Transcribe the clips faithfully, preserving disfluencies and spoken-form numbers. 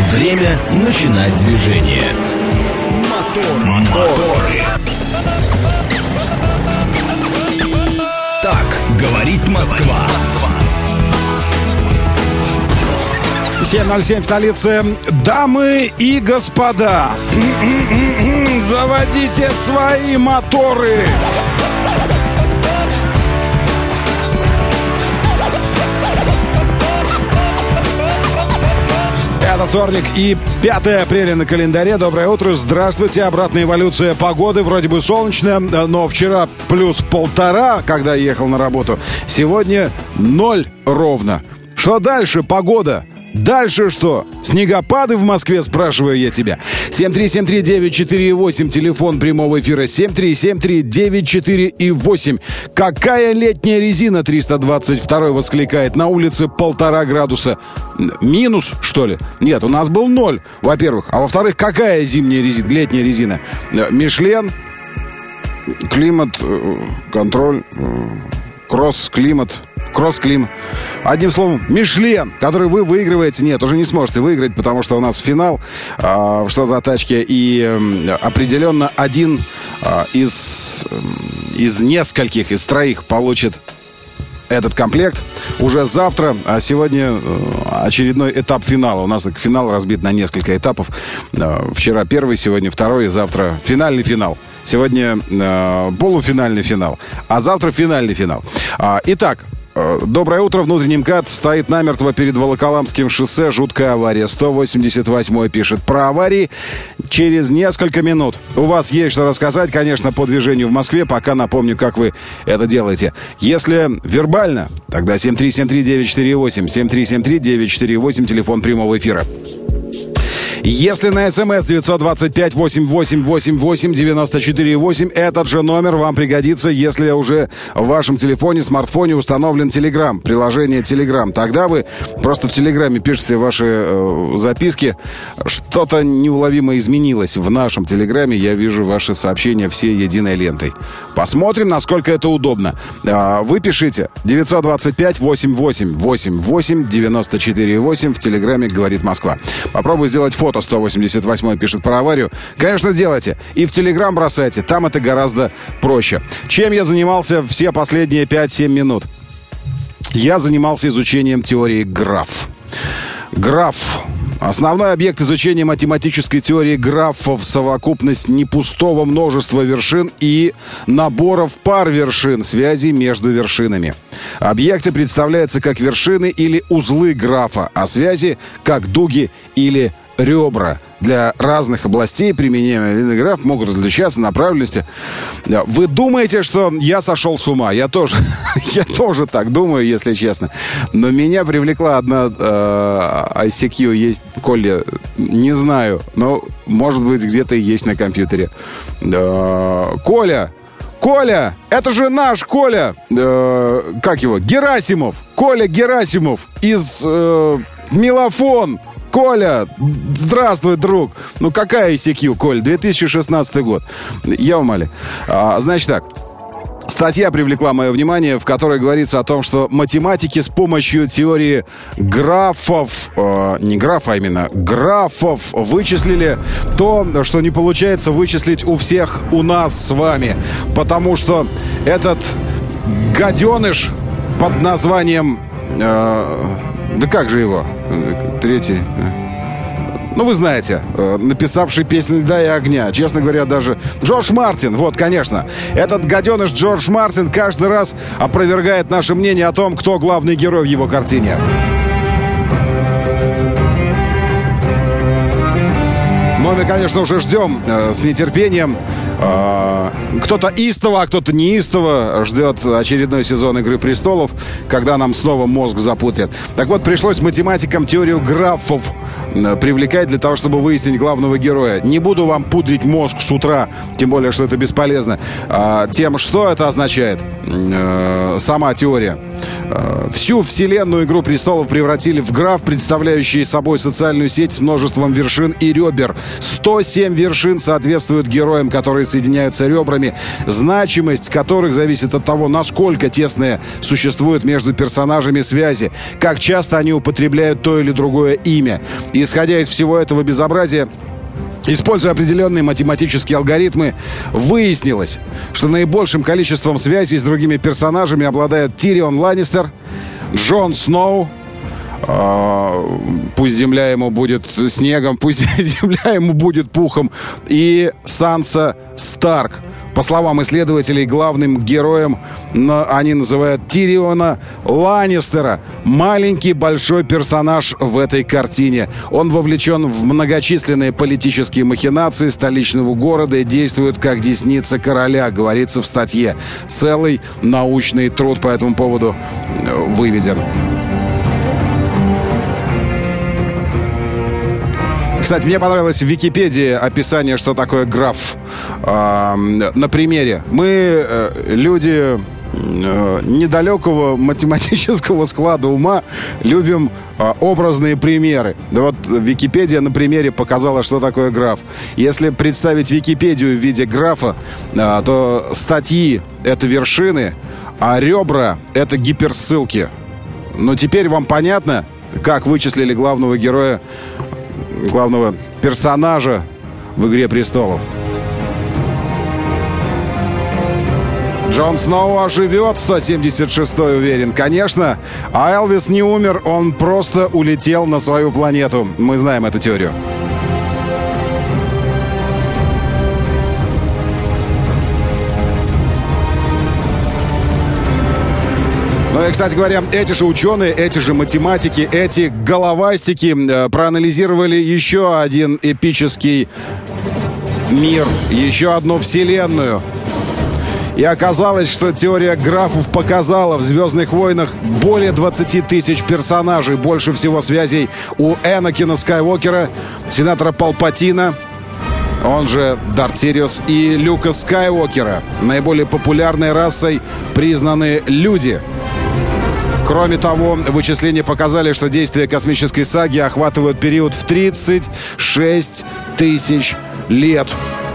Время начинать движение. Мотор, мотор. Так говорит Москва. семь ноль семь в столице. Дамы и господа, заводите свои моторы. Это вторник и пятое апреля на календаре. Доброе утро, здравствуйте. Обратная эволюция погоды. Вроде бы солнечно, но вчера плюс полтора, когда ехал на работу. Сегодня ноль ровно. Что дальше? Погода. Дальше что? Снегопады в Москве, спрашиваю я тебя. семь три семь три девять четыре восемь, телефон прямого эфира семь три семь три девять четыре восемь. Какая летняя резина? триста двадцать два воскликает. На улице полтора градуса. Минус, что ли? Нет, у нас был ноль, во-первых. А во-вторых, какая зимняя резина, летняя резина? Мишлен, климат, контроль, кросс-климат. Кросс-клим. Одним словом, Мишлен, который вы выигрываете. Нет, уже не сможете выиграть, потому что у нас финал. А, что за тачки? И а, определенно один а, из, из нескольких, из троих получит этот комплект уже завтра. А сегодня очередной этап финала. У нас так, финал разбит на несколько этапов. Вчера первый, сегодня второй, и завтра финальный финал. Сегодня э, полуфинальный финал, а завтра финальный финал. А, итак, доброе утро. Внутренний МКАД стоит намертво перед Волоколамским шоссе. Жуткая авария. сто восемьдесят восьмой пишет про аварии через несколько минут. У вас есть что рассказать, конечно, по движению в Москве. Пока напомню, как вы это делаете. Если вербально, тогда семь три семь три девять четыре восемь. семь три семь три девять четыре восемь, телефон прямого эфира. Если на СМС девять два пять восемь восемь восемь восемь девяносто четыре восемь, этот же номер вам пригодится, если уже в вашем телефоне, смартфоне установлен Telegram, приложение Telegram. Тогда вы просто в Телеграме пишете ваши э, записки. Что-то неуловимо изменилось в нашем Телеграме. Я вижу ваши сообщения все единой лентой. Посмотрим, насколько это удобно. Э, вы пишите девять два пять восемь восемь восемь восемь девяносто четыре восемь в Телеграме «Говорит Москва». Попробуй сделать фото. сто восемьдесят восьмой пишет про аварию. Конечно, делайте. И в Телеграм бросайте. Там это гораздо проще. Чем я занимался все последние пять-семь минут? Я занимался изучением теории граф. Граф. Основной объект изучения математической теории графов — совокупность непустого множества вершин и наборов пар вершин, связей между вершинами. Объекты представляются как вершины или узлы графа, а связи как дуги или ребра. Для разных областей применения граф могут различаться направленности. Вы думаете, что я сошел с ума? Я тоже, я тоже так думаю, если честно. Но меня привлекла одна э, ай си кью, есть, Коля, не знаю, но может быть где-то и есть на компьютере. Э, Коля! Коля! Это же наш Коля! Э, как его? Герасимов! Коля Герасимов из э, Мелофон! Коля, здравствуй, друг. Ну, какая ай си кью, Коль? две тысячи шестнадцатый год. Я умоляю. А, значит так. Статья привлекла мое внимание, в которой говорится о том, что математики с помощью теории графов, э, не графа, а именно графов, вычислили то, что не получается вычислить у всех у нас с вами. Потому что этот гаденыш под названием... Э, да как же его? Третий... Ну, вы знаете, написавший песню «Льда и огня». Честно говоря, даже Джордж Мартин. Вот, конечно. Этот гаденыш Джордж Мартин каждый раз опровергает наше мнение о том, кто главный герой в его картине. Но мы, конечно, уже ждем э, с нетерпением. Э, кто-то истово, а кто-то неистово ждет очередной сезон «Игры престолов», когда нам снова мозг запутрят. Так вот, пришлось математикам теорию графов э, привлекать для того, чтобы выяснить главного героя. Не буду вам пудрить мозг с утра, тем более, что это бесполезно, э, тем, что это означает. Э, сама теория. Э, всю вселенную «Игру престолов» превратили в граф, представляющий собой социальную сеть с множеством вершин и ребер. сто семь вершин соответствуют героям, которые которые соединяются ребрами, значимость которых зависит от того, насколько тесные существуют между персонажами связи, как часто они употребляют то или другое имя. Исходя из всего этого безобразия, используя определенные математические алгоритмы, выяснилось, что наибольшим количеством связей с другими персонажами обладают Тирион Ланнистер, Джон Сноу, э, пусть земля ему будет снегом, пусть земля ему будет пухом, и Санса Старк. По словам исследователей, главным героем они называют Тириона Ланнистера. Маленький большой персонаж в этой картине. Он вовлечен в многочисленные политические махинации столичного города и действует как десница короля, говорится в статье. Целый научный труд по этому поводу выведен. Кстати, мне понравилось в Википедии описание, что такое граф. А, на примере. Мы, э, люди э, недалекого математического склада ума, любим э, образные примеры. Да вот Википедия на примере показала, что такое граф. Если представить Википедию в виде графа, э, то статьи — это вершины, а ребра — это гиперссылки. Но теперь вам понятно, как вычислили главного героя, главного персонажа в «Игре престолов». Джон Сноу оживет, сто семьдесят шестой уверен. Конечно, а Элвис не умер, он просто улетел на свою планету. Мы знаем эту теорию. Ну и, кстати говоря, эти же ученые, эти же математики, эти головастики э, проанализировали еще один эпический мир, еще одну вселенную. И оказалось, что теория графов показала в «Звездных войнах» более двадцати тысяч персонажей, больше всего связей у Энакина Скайуокера, сенатора Палпатина, он же Дарт Сириус, и Люка Скайуокера. Наиболее популярной расой признаны люди. Кроме того, вычисления показали, что действия космической саги охватывают период в тридцать шесть тысяч лет.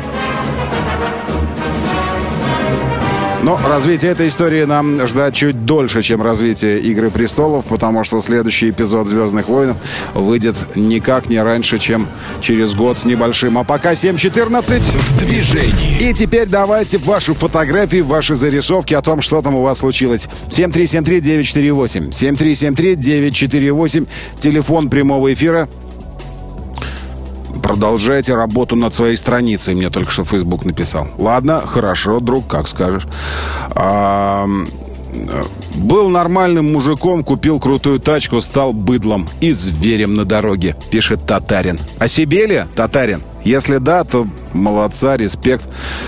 Но развитие этой истории нам ждать чуть дольше, чем развитие «Игры престолов», потому что следующий эпизод «Звездных войн» выйдет никак не раньше, чем через год с небольшим. А пока семь четырнадцать. В движении. И теперь давайте ваши фотографии, ваши зарисовки о том, что там у вас случилось. семь три семь три девять четыре восемь. семь три семь три девять четыре восемь. Телефон прямого эфира. Продолжайте работу над своей страницей, мне только что Facebook написал. Ладно, хорошо, друг, как скажешь. А, был нормальным мужиком, купил крутую тачку, стал быдлом и зверем на дороге, пишет Татарин. О себе ли, Татарин? Если да, то молодца, респект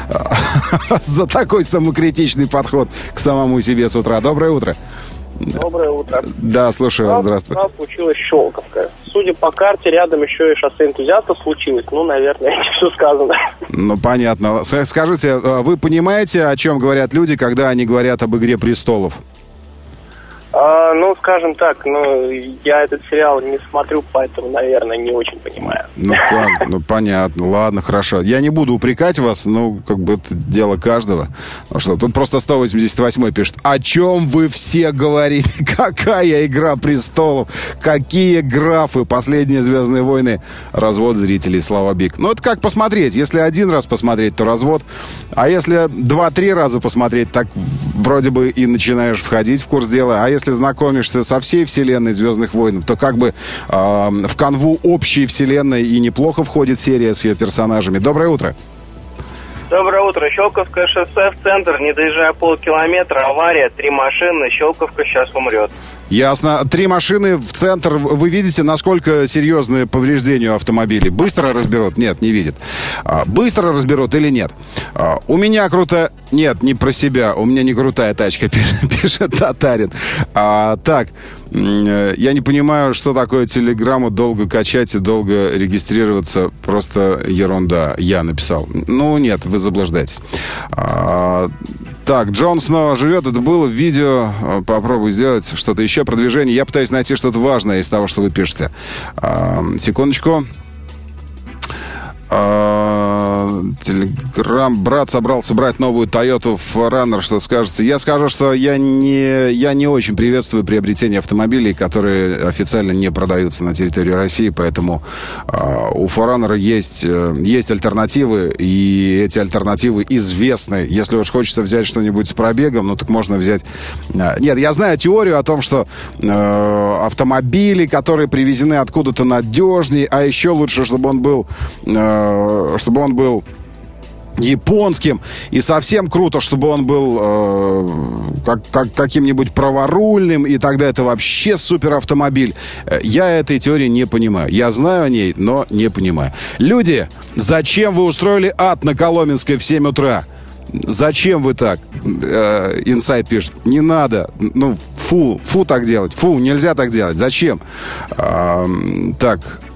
за такой самокритичный подход к самому себе с утра. Доброе утро. Доброе утро. Да, слушаю вас, здравствуйте. У нас случилась Щелковка. Судя по карте, рядом еще и шоссе энтузиастов случилось. Ну, наверное, все сказано. Ну, понятно. Скажите, вы понимаете, о чем говорят люди, когда они говорят об «Игре престолов»? А, ну, скажем так, ну, я этот сериал не смотрю, поэтому, наверное, не очень понимаю. Ну, как? Ну, понятно. Ладно, хорошо. Я не буду упрекать вас, ну, как бы это дело каждого. Ну что, тут просто сто восемьдесят восьмой пишет: о чем вы все говорите? Какая «Игра престолов»? Какие графы? Последние «Звездные войны». Развод зрителей, слава Биг. Ну, это как посмотреть. Если один раз посмотреть, то развод. А если два-три раза посмотреть, так вроде бы и начинаешь входить в курс дела. А если Если знакомишься со всей вселенной «Звездных войн», то как бы э, в канву общей вселенной и неплохо входит серия с ее персонажами. Доброе утро. Доброе утро. Щелковское шоссе в центр, не доезжая полкилометра, авария, три машины, Щелковка сейчас умрет. Ясно. Три машины в центр. Вы видите, насколько серьезные повреждения у автомобилей? Быстро разберут? Нет, не видит. А, быстро разберут или нет? А, у меня крутая... Нет, не про себя. У меня не крутая тачка, пишет, пишет Татарин. А, так, я не понимаю, что такое телеграмму долго качать и долго регистрироваться. Просто ерунда. Я написал. Ну, нет, вы заблуждаетесь. А, так, Джон Сноу живет. Это было в видео. Попробую сделать что-то еще. Продвижение. Я пытаюсь найти что-то важное из того, что вы пишете. А, секундочку. А, Телеграм, брат собрался брать новую Toyota фор раннер, что скажете? Я скажу, что я не, я не очень приветствую приобретение автомобилей, которые официально не продаются на территории России, поэтому э, у фор раннера есть, э, есть альтернативы, и эти альтернативы известны. Если уж хочется взять что-нибудь с пробегом, ну так можно взять... Э, нет, я знаю теорию о том, что э, автомобили, которые привезены откуда-то надежнее, а еще лучше, чтобы он был, э, чтобы он был японским, и совсем круто, чтобы он был э, как, как, каким-нибудь праворульным, и тогда это вообще супер автомобиль. Я этой теории не понимаю. Я знаю о ней, но не понимаю. Люди, зачем вы устроили ад на Коломенской в семь утра? Зачем вы так? Инсайд пишет. Не надо. Ну, фу, фу так делать. Фу, нельзя так делать. Зачем? А, так...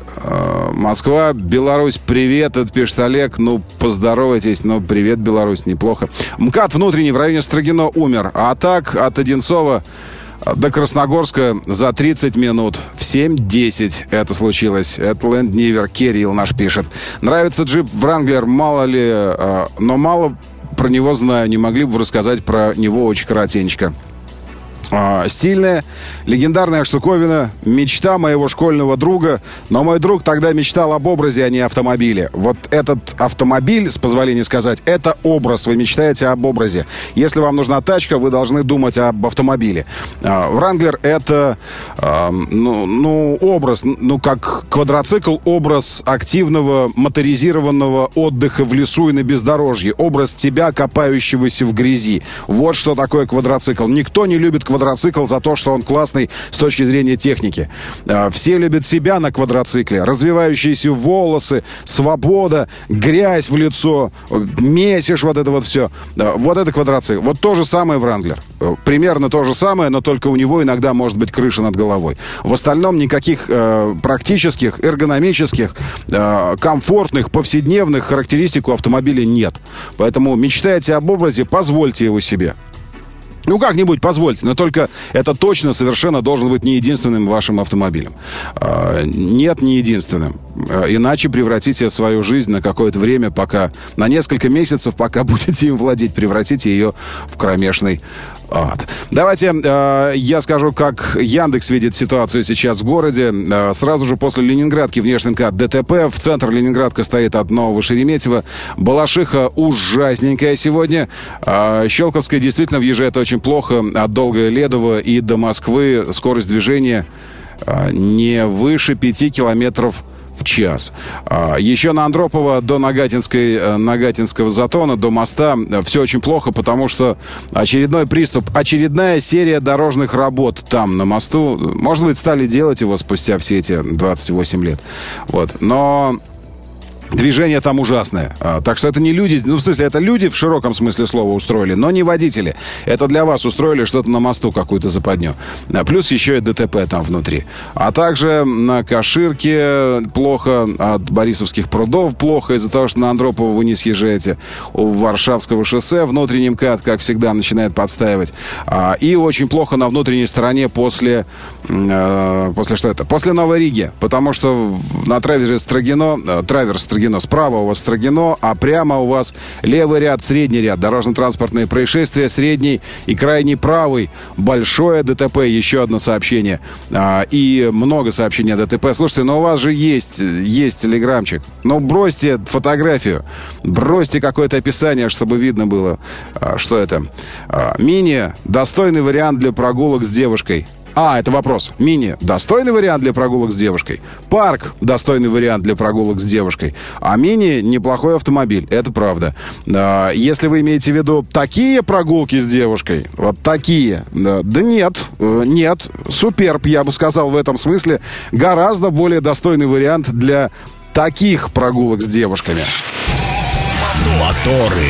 Москва, Беларусь, привет, это пишет Олег. Ну, поздоровайтесь, ну, привет, Беларусь, неплохо. МКАД внутренний в районе Строгино умер. А так, от Одинцова до Красногорска за тридцать минут. В семь десять это случилось. Это Land Rover, Кирилл наш пишет. Нравится джип Wrangler, мало ли, но мало про него знаю. Не могли бы вы рассказать про него очень коротенько? А, стильная, легендарная штуковина, мечта моего школьного друга. Но мой друг тогда мечтал об образе, а не автомобиле. Вот этот автомобиль, с позволения сказать, это образ. Вы мечтаете об образе. Если вам нужна тачка, вы должны думать об автомобиле. Wrangler это а, ну, ну, образ, ну как квадроцикл, образ активного моторизированного отдыха в лесу и на бездорожье. Образ тебя, копающегося в грязи. Вот что такое квадроцикл. Никто не любит квадроцикл квадроцикл за то, что он классный с точки зрения техники. Все любят себя на квадроцикле. Развивающиеся волосы, свобода, грязь в лицо, месишь вот это вот все. Вот это квадроцикл. Вот то же самое Wrangler. Примерно то же самое, но только у него иногда может быть крыша над головой. В остальном никаких э, практических, эргономических, э, комфортных, повседневных характеристик у автомобиля нет. Поэтому мечтаете об образе, позвольте его себе. Ну, как-нибудь позвольте, но только это точно совершенно должен быть не единственным вашим автомобилем. А, нет, не единственным. А, иначе превратите свою жизнь на какое-то время, пока, на несколько месяцев, пока будете им владеть, превратите ее в кромешный ад. Давайте э, я скажу, как Яндекс видит ситуацию сейчас в городе. Э, сразу же после Ленинградки внешний МКАД ДТП. В центр Ленинградка стоит от Нового Шереметьево. Балашиха ужасненькая сегодня. Э, Щелковская действительно въезжает очень плохо. От Долгое Ледово и до Москвы скорость движения э, не выше пяти километров в час. Еще на Андропова до Нагатинской, Нагатинского затона, до моста все очень плохо, потому что очередной приступ, очередная серия дорожных работ там, на мосту. Может быть, стали делать его спустя все эти двадцать восемь лет. Вот. Но движение там ужасное. А, так что это не люди, ну, в смысле, это люди в широком смысле слова устроили, но не водители. Это для вас устроили что-то на мосту, какую-то западню. А, плюс еще и ДТП там внутри. А также на Каширке плохо, от Борисовских прудов плохо, из-за того, что на Андропова вы не съезжаете. У Варшавского шоссе внутренний МКАД, как всегда, начинает подстаивать. А, и очень плохо на внутренней стороне после... Э, после что это? После Новой Риги. Потому что на траверсе Строгино, э, траверс Строгино, справа у вас Строгино, а прямо у вас левый ряд, средний ряд. Дорожно-транспортные происшествия, средний и крайний правый. Большое ДТП, еще одно сообщение. А, и много сообщений о ДТП. Слушайте, но у вас же есть, есть телеграмчик. Ну, бросьте фотографию. Бросьте какое-то описание, чтобы видно было, а, что это. А, мини. Достойный вариант для прогулок с девушкой. А, это вопрос. Мини. Достойный вариант для прогулок с девушкой. Парк. Достойный вариант для прогулок с девушкой. А мини неплохой автомобиль. Это правда. А, если вы имеете в виду такие прогулки с девушкой, вот такие. Да, да нет. Нет. Суперб, я бы сказал в этом смысле. Гораздо более достойный вариант для таких прогулок с девушками. Моторы.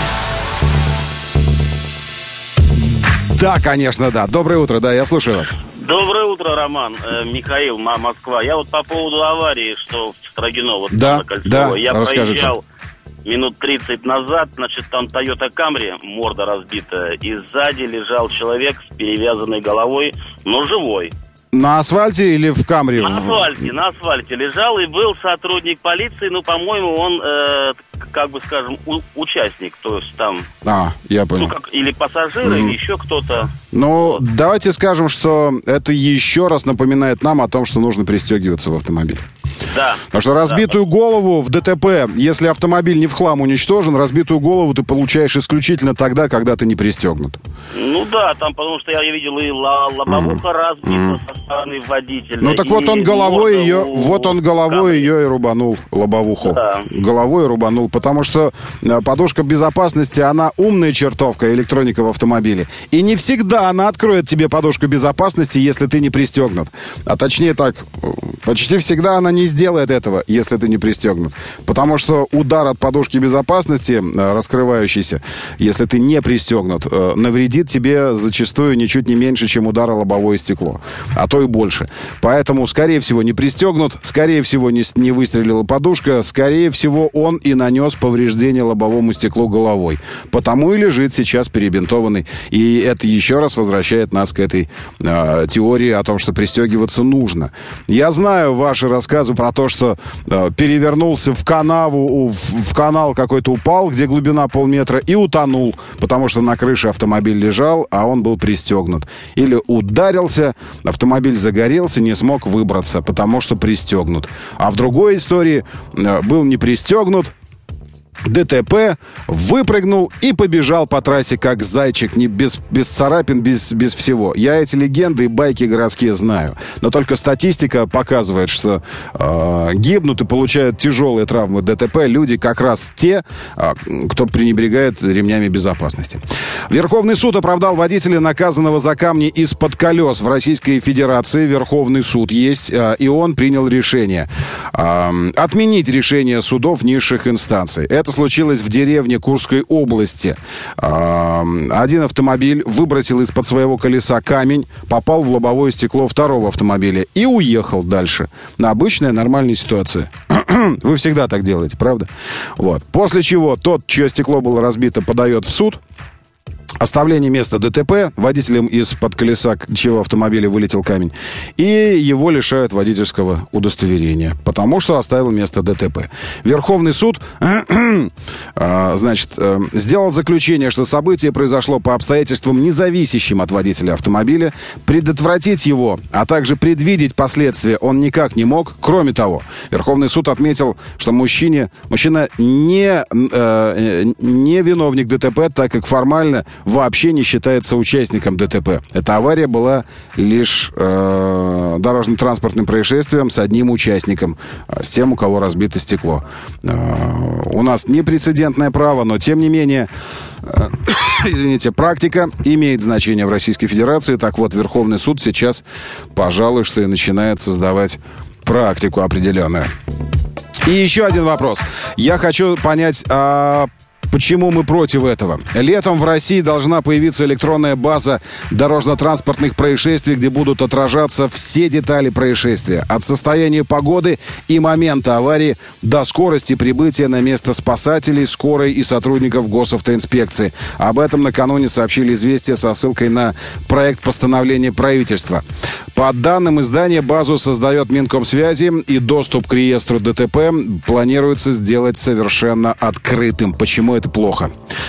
Да, конечно, да. Доброе утро, да, я слушаю вас. Доброе утро, Роман. Э, Михаил, Москва. Я вот по поводу аварии, что в Строгино, вот да, на Кольцово. Да, я расскажите. проезжал минут тридцать назад, значит, там Toyota Camry, морда разбитая, и сзади лежал человек с перевязанной головой, но живой. На асфальте или в Камри? На асфальте, на асфальте лежал, и был сотрудник полиции, ну, по-моему, он э, как бы, скажем, у, участник, то есть там... А, я понял. Ну, как, или пассажиры, mm-hmm. или еще кто-то. Ну, вот. Давайте скажем, что это еще раз напоминает нам о том, что нужно пристегиваться в автомобиле. Да. Потому что разбитую да. голову в ДТП, если автомобиль не в хлам уничтожен, разбитую голову ты получаешь исключительно тогда, когда ты не пристегнут. Ну да, там, потому что я видел и лобовуха mm. разбита mm. со стороны водителя. Ну так вот он головой ее, у... вот он головой ее и рубанул, лобовуху. Да. Головой рубанул, потому что подушка безопасности, она умная чертовка, электроника в автомобиле. И не всегда она откроет тебе подушку безопасности, если ты не пристегнут. А точнее так, почти всегда она не сделает этого, если ты не пристегнут. Потому что удар от подушки безопасности, раскрывающийся, если ты не пристегнут, навредит тебе зачастую ничуть не меньше, чем удар о лобовое стекло. А то и больше. Поэтому, скорее всего, не пристегнут, скорее всего, не, не выстрелила подушка, скорее всего, он и нанес повреждение лобовому стеклу головой. Потому и лежит сейчас перебинтованный. И это еще раз возвращает нас к этой э, теории о том, что пристегиваться нужно. Я знаю ваши рассказы про то, что э, перевернулся в канаву, в, в канал какой-то упал, где глубина полметра, и утонул, потому что на крыше автомобиль лежал, а он был пристегнут. Или ударился, автомобиль загорелся, не смог выбраться, потому что пристегнут. А в другой истории э, был не пристегнут, ДТП, выпрыгнул и побежал по трассе как зайчик, не без, без царапин, без, без всего. Я эти легенды и байки городские знаю. Но только статистика показывает, что э, гибнут и получают тяжелые травмы ДТП люди как раз те, э, кто пренебрегает ремнями безопасности. Верховный суд оправдал водителя, наказанного за камни из-под колес. В Российской Федерации Верховный суд есть, э, и он принял решение э, отменить решение судов низших инстанций. Это случилось в деревне Курской области. Один автомобиль выбросил из-под своего колеса камень, попал в лобовое стекло второго автомобиля и уехал дальше. Обычная нормальная ситуация. Вы всегда так делаете, правда? Вот. После чего тот, чье стекло было разбито, подает в суд. Оставление места ДТП, водителем из-под колеса чьего автомобиля вылетел камень, и его лишают водительского удостоверения, потому что оставил место ДТП. Верховный суд, значит, сделал заключение, что событие произошло по обстоятельствам, независящим от водителя автомобиля. Предотвратить его, а также предвидеть последствия он никак не мог. Кроме того, Верховный суд отметил, что мужчине, мужчина не, э, не виновник ДТП, так как формально вообще не считается участником ДТП. Эта авария была лишь э, дорожно-транспортным происшествием с одним участником, с тем, у кого разбито стекло. Э, у нас непрецедентное право, но тем не менее, э, извините, практика имеет значение в Российской Федерации. Так вот, Верховный суд сейчас, пожалуй, что и начинает создавать практику определенную. И еще один вопрос. Я хочу понять, а почему мы против этого? Летом в России должна появиться электронная база дорожно-транспортных происшествий, где будут отражаться все детали происшествия. От состояния погоды и момента аварии до скорости прибытия на место спасателей, скорой и сотрудников госавтоинспекции. Об этом накануне сообщили «Известия» со ссылкой на проект постановления правительства. По данным издания, базу создает Минкомсвязи, и доступ к реестру ДТП планируется сделать совершенно открытым. Почему это плохо?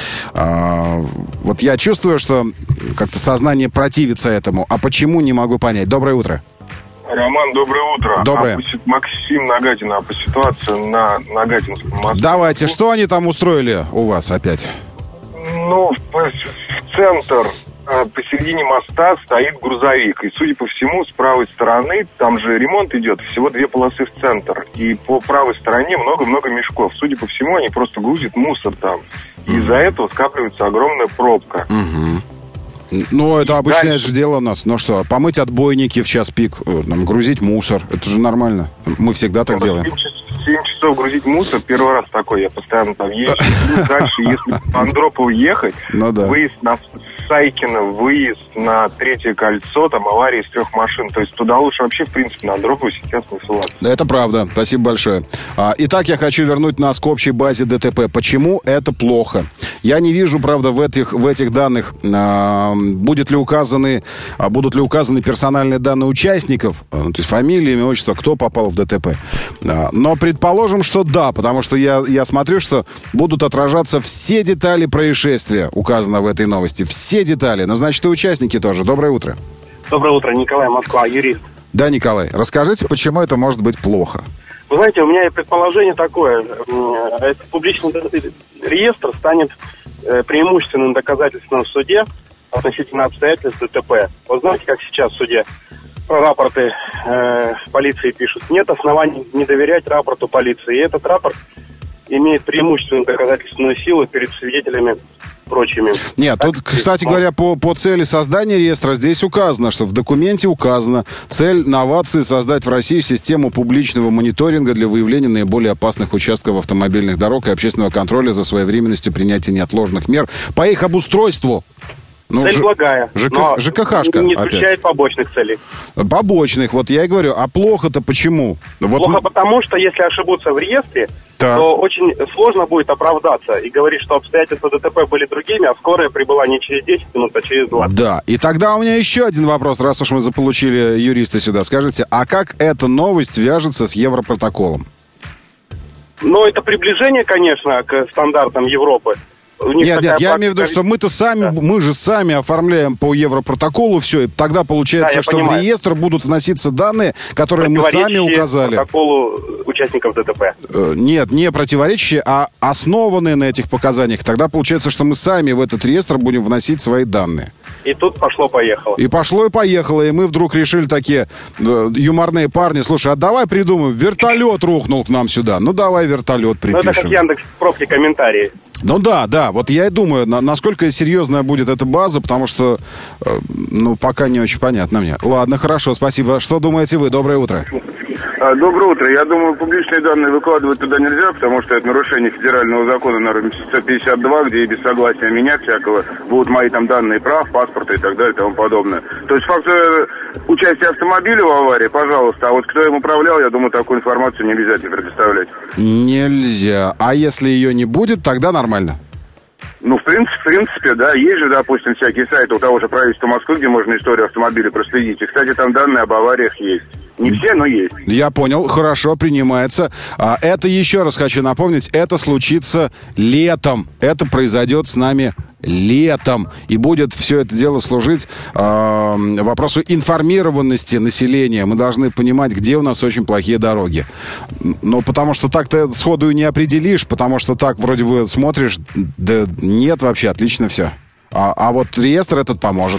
А, вот я чувствую, что как-то сознание противится этому. А почему, не могу понять. Доброе утро. Роман, доброе утро. Доброе. А по, Максим Нагатин, а по ситуации на Нагатинском мосту. Давайте, что они там устроили у вас опять? Ну, в, в центр, посередине моста стоит грузовик. И, судя по всему, с правой стороны, там же ремонт идет, всего две полосы в центр. И по правой стороне много-много мешков. Судя по всему, они просто грузят мусор там. И mm-hmm. из-за этого скапливается огромная пробка. Mm-hmm. Ну, это обычное Дальше. же дело у нас. Ну что, помыть отбойники в час пик, там, грузить мусор. Это же нормально. Мы всегда так ну, делаем. семь часов грузить мусор, первый раз такой. Я постоянно там езжу. Дальше, если по Андропову ехать, ну, да. выезд на Сайкино, выезд на Третье кольцо, там аварии из трех машин. То есть туда лучше вообще, в принципе, на Андропову сейчас не ссылаться. Это правда. Спасибо большое. А, итак, я хочу вернуть нас к общей базе ДТП. Почему это плохо? Я не вижу, правда, в этих, в этих данных, а, будет ли указаны, а, будут ли указаны персональные данные участников, а, то есть фамилия, имя, отчество, кто попал в ДТП. Но предположим, что да, потому что я, я смотрю, что будут отражаться все детали происшествия, указано в этой новости. Все детали. Ну, значит, и участники тоже. Доброе утро. Доброе утро, Николай, Москва, юрист. Да, Николай, расскажите, почему это может быть плохо? Вы знаете, у меня предположение такое. Этот публичный реестр станет преимущественным доказательством в суде относительно обстоятельств ДТП. Вы знаете, как сейчас в суде рапорты э, полиции пишут? Нет оснований не доверять рапорту полиции. И этот рапорт имеет преимущественную доказательственную силу перед свидетелями прочими. Нет, тут, кстати говоря, по, по цели создания реестра здесь указано, что в документе указано цель новации создать в России систему публичного мониторинга для выявления наиболее опасных участков автомобильных дорог и общественного контроля за своевременностью принятия неотложных мер по их обустройству. Ну, Цель Ж... благая, ЖК... но ЖКХшка не исключает опять. Побочных целей. Побочных, вот я и говорю. А плохо-то почему? Вот Плохо мы... потому, что если ошибутся в реестре, так. то очень сложно будет оправдаться и говорить, что обстоятельства ДТП были другими, а скорая прибыла не через десять минут, а через двадцать. Да, и тогда у меня еще один вопрос, раз уж мы заполучили юриста сюда. Скажите, а как эта новость вяжется с Европротоколом? Ну, это приближение, конечно, к стандартам Европы. Нет, нет, я имею в виду, что мы-то сами, да. мы же сами оформляем по Европротоколу все, и тогда получается, да, что понимаю. В реестр будут вноситься данные, которые мы сами указали. Протоколу участников ДТП. Нет, не противоречащие, а основанные на этих показаниях. Тогда получается, что мы сами в этот реестр будем вносить свои данные. И тут пошло-поехало. И пошло и поехало, и мы вдруг решили такие э, юморные парни, слушай, а давай придумаем, вертолет рухнул к нам сюда, ну давай вертолет припишем. Ну это как Яндекс.Пробки комментарии. Ну да, да, вот я и думаю, на, насколько серьезная будет эта база, потому что, э, ну, пока не очень понятно мне. Ладно, хорошо, спасибо. Что думаете вы? Доброе утро. Доброе утро. Я думаю, публичные данные выкладывать туда нельзя, потому что это нарушение федерального закона номер сто пятьдесят два, где и без согласия меня всякого будут мои там данные прав, паспорта и так далее и тому подобное. То есть факт участия автомобиля в аварии, пожалуйста, а вот кто им управлял, я думаю, такую информацию не обязательно предоставлять. Нельзя. А если ее не будет, тогда нормально? Ну, в принципе, в принципе, да, есть же, допустим, всякие сайты у того же правительства Москвы, где можно историю автомобиля проследить. И, кстати, там данные об авариях есть. Не все, но есть. Я понял, хорошо, принимается. А это, еще раз хочу напомнить, это случится летом. Это произойдет с нами летом. И будет все это дело служить э, вопросу информированности населения. Мы должны понимать, где у нас очень плохие дороги. Но потому что так-то сходу и не определишь, потому что так вроде бы смотришь, да нет вообще, отлично все. А, а вот реестр этот поможет.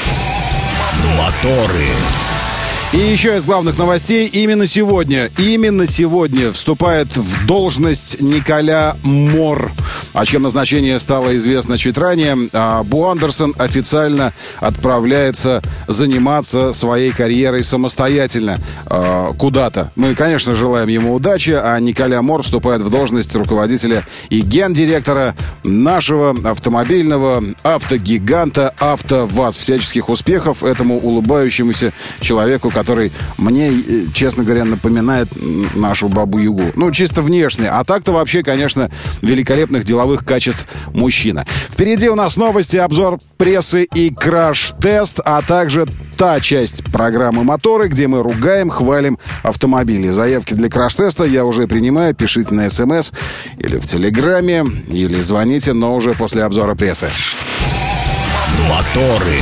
Моторы. И еще из главных новостей. Именно сегодня, именно сегодня вступает в должность Николя Мор, о чем назначение стало известно чуть ранее. А Бу Андерсон официально отправляется заниматься своей карьерой самостоятельно э, куда-то. Мы, конечно, желаем ему удачи, а Николя Мор вступает в должность руководителя и гендиректора нашего автомобильного автогиганта АвтоВАЗ. Всяческих успехов этому улыбающемуся человеку, который мне, честно говоря, напоминает нашу бабу-ягу. Ну, чисто внешне. А так-то вообще, конечно, великолепных деловых качеств мужчина. Впереди у нас новости, обзор прессы и краш-тест, а также та часть программы «Моторы», где мы ругаем, хвалим автомобили. Заявки для краш-теста я уже принимаю. Пишите на СМС или в Телеграме, или звоните, но уже после обзора прессы. Моторы.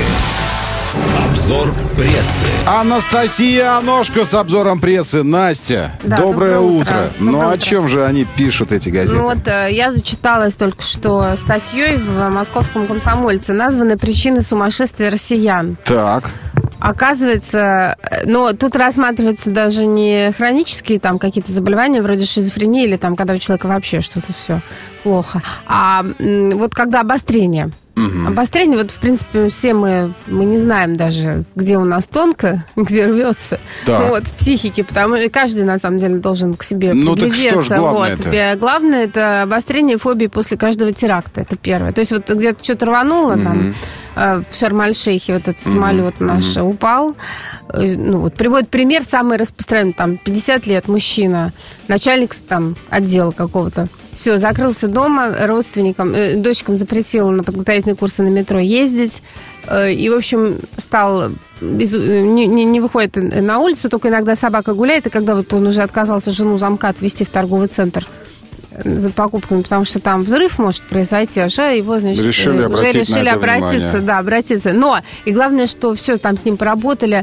Обзор прессы. Анастасия Аношко с обзором прессы. Настя, да, доброе, доброе утро. утро. Ну, доброе о утро. Чем же они пишут, эти газеты? Ну, вот я зачиталась только что статьей в «Московском комсомольце». Названы причины сумасшествия россиян. Так. Оказывается, ну, тут рассматриваются даже не хронические там какие-то заболевания, вроде шизофрении, или там, когда у человека вообще что-то все плохо, а вот когда обострение. Угу. Обострение, вот, в принципе, все мы, мы не знаем даже, где у нас тонко, где рвется. Да. Ну, вот, в психике, потому что каждый, на самом деле, должен к себе ну, приглядеться. Так что ж главное вот. это? Главное, это обострение фобии после каждого теракта, это первое. То есть, вот где-то что-то рвануло, угу. там, э, в Шарм-эль-Шейхе вот этот угу. самолет наш угу. упал. Ну, вот, приводит пример, самый распространенный, там, пятьдесят лет, мужчина, начальник там отдела какого-то. Все, закрылся дома, родственникам, э, дочкам запретил на подготовительные курсы на метро ездить. И, в общем, стал... Без, не, не, не выходит на улицу, только иногда собака гуляет. И когда вот он уже отказался жену замка отвезти в торговый центр за покупками, потому что там взрыв может произойти, а же его, значит, решили, уже решили обратиться, внимание. да, обратиться. Но, и главное, что все, там с ним поработали,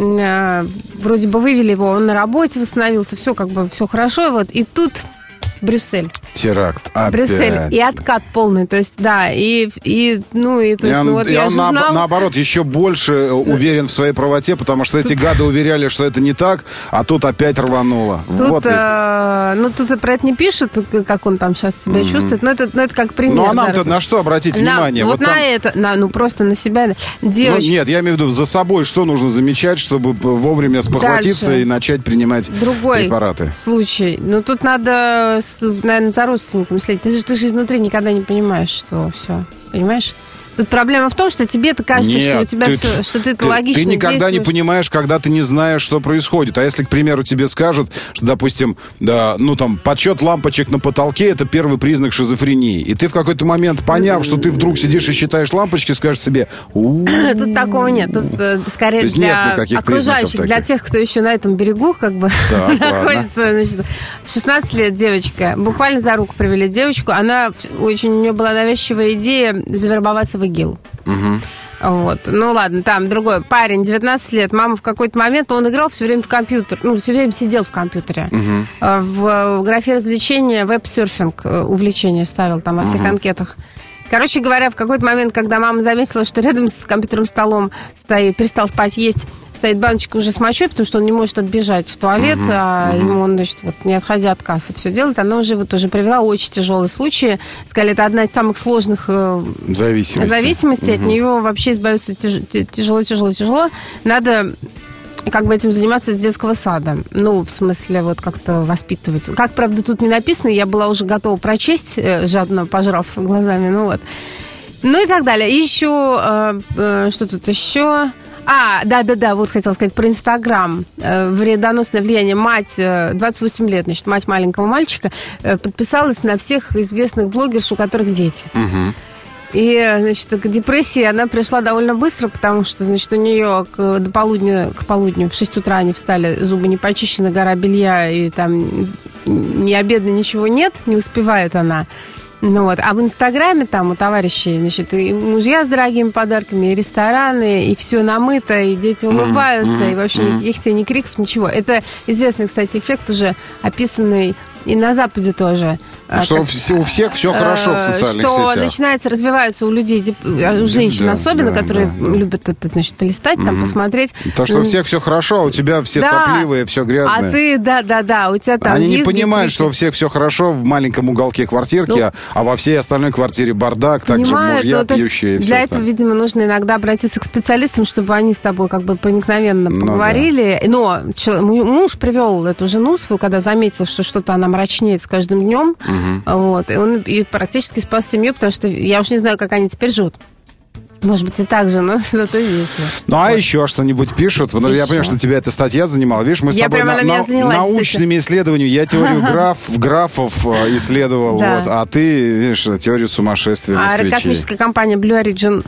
э, вроде бы вывели его, он на работе восстановился, все как бы, все хорошо, вот, и тут Брюссель. Теракт. Опять. Брюссель. И откат полный. То есть, да, и, и ну, и то есть, и он, ну, вот и я он же на, знал... наоборот, еще больше уверен в своей правоте, потому что эти гады уверяли, что это не так, а тут опять рвануло. Тут, вот э, ну, тут про это не пишут, как он там сейчас себя mm-hmm. чувствует, но это, ну, это как пример. Ну, а нам-то на что обратить на, внимание? Вот, вот на там... это, на, ну, просто на себя. Девочка... Ну, нет, я имею в виду, за собой что нужно замечать, чтобы вовремя спохватиться Дальше. и начать принимать Другой препараты? Случай. Ну, тут надо, наверное, за родственниками следить. Ты же, ты же изнутри никогда не понимаешь, что все. Понимаешь? Тут проблема в том, что тебе это кажется, Нет, что у тебя ты, все, что ты, ты логично Ты никогда действуешь. не понимаешь, когда ты не знаешь, что происходит. А если, к примеру, тебе скажут, что, допустим, да, ну там, подсчет лампочек на потолке — это первый признак шизофрении. И ты в какой-то момент, поняв, что ты вдруг сидишь и считаешь лампочки, скажешь себе... Тут такого нет. Тут скорее для окружающих, для тех, кто еще на этом берегу, как бы, находится. Значит, в шестнадцать лет девочка, буквально за руку привели девочку, она очень, у нее была навязчивая идея завербоваться в ИГИЛ. Угу. Вот. Ну ладно, там другой парень, девятнадцать лет, мама в какой-то момент, он играл все время в компьютер, ну, все время сидел в компьютере. Угу. В графе развлечения веб-серфинг увлечение ставил там во всех угу. анкетах. Короче говоря, в какой-то момент, когда мама заметила, что рядом с компьютерным столом стоит, перестал спать, есть, стоит баночка уже с мочой, потому что он не может отбежать в туалет, uh-huh, а uh-huh. ему он, значит, вот, не отходя от кассы, все делает. Она уже вот уже привела очень тяжелые случаи. Сказали, это одна из самых сложных э, зависимостей. зависимостей. Uh-huh. От нее вообще избавиться тяжело, тяжело, тяжело. Надо как бы этим заниматься с детского сада. Ну, в смысле, вот как-то воспитывать. Как, правда, тут не написано, я была уже готова прочесть, жадно пожрав глазами, ну вот. Ну и так далее. И еще, э, э, что тут еще... А, да-да-да, вот хотела сказать про Инстаграм. Э, вредоносное влияние. Мать, э, двадцать восемь лет, значит, мать маленького мальчика, э, подписалась на всех известных блогерш, у которых дети. Угу. И, значит, к депрессии она пришла довольно быстро, потому что, значит, у нее к, до полудня, к полудню в шесть утра они встали, зубы не почищены, гора белья, и там ни обеда, ничего нет, не успевает она. Ну вот. А в Инстаграме там у товарищей, значит, и мужья с дорогими подарками, и рестораны, и все намыто, и дети улыбаются, mm-hmm. и вообще mm-hmm. никаких тебе ни криков, ничего. Это известный, кстати, эффект, уже описанный и на Западе тоже. Что как, у всех все хорошо в социальных что сетях. Что начинается, развиваются у людей, у женщин да, особенно, да, которые да, любят да. это, значит, полистать, там, mm-hmm. посмотреть. То, что у всех все хорошо, а у тебя все да. сопливые, все грязные. А ты, да-да-да, у тебя там... Они не понимают, что у всех все хорошо в маленьком уголке квартирки, ну, а, а во всей остальной квартире бардак, также мужья пьющие. И для все этого, видимо, нужно иногда обратиться к специалистам, чтобы они с тобой как бы проникновенно ну, поговорили. Да. Но муж привел эту жену свою, когда заметил, что что-то она мрачнеет с каждым днем, угу. вот, и он и практически спас семью, потому что я уж не знаю, как они теперь живут. Может быть, и так же, но зато весело. Ну, вот. А еще что-нибудь пишут? Потому что я понимаю, что тебя эта статья занимала. Видишь, мы с я тобой на, на, занялась, научными кстати. исследованиями. Я теорию граф, графов исследовал, да. вот, а ты, видишь, теорию сумасшествия москвичей. А космическая компания Blue Origin...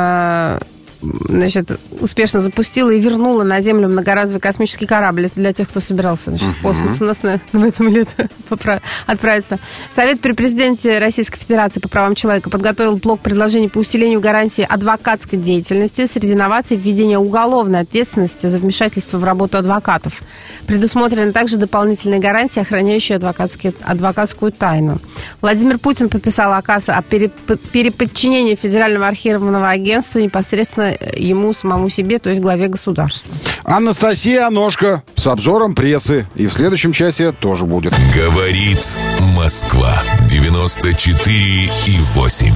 Э- значит, успешно запустила и вернула на Землю многоразовый космический корабль. Это для тех, кто собирался, значит, в космос у нас на, в этом лето отправиться. Совет при президенте Российской Федерации по правам человека подготовил блок предложений по усилению гарантии адвокатской деятельности. Среди инноваций введение уголовной ответственности за вмешательство в работу адвокатов. Предусмотрены также дополнительные гарантии, охраняющие адвокатскую тайну. Владимир Путин подписал указ о переподчинении Федерального архивного агентства непосредственно ему, самому себе, то есть главе государства. Анастасия Аношка с обзором прессы. И в следующем часе тоже будет. Говорит Москва. девяносто четыре и восемь.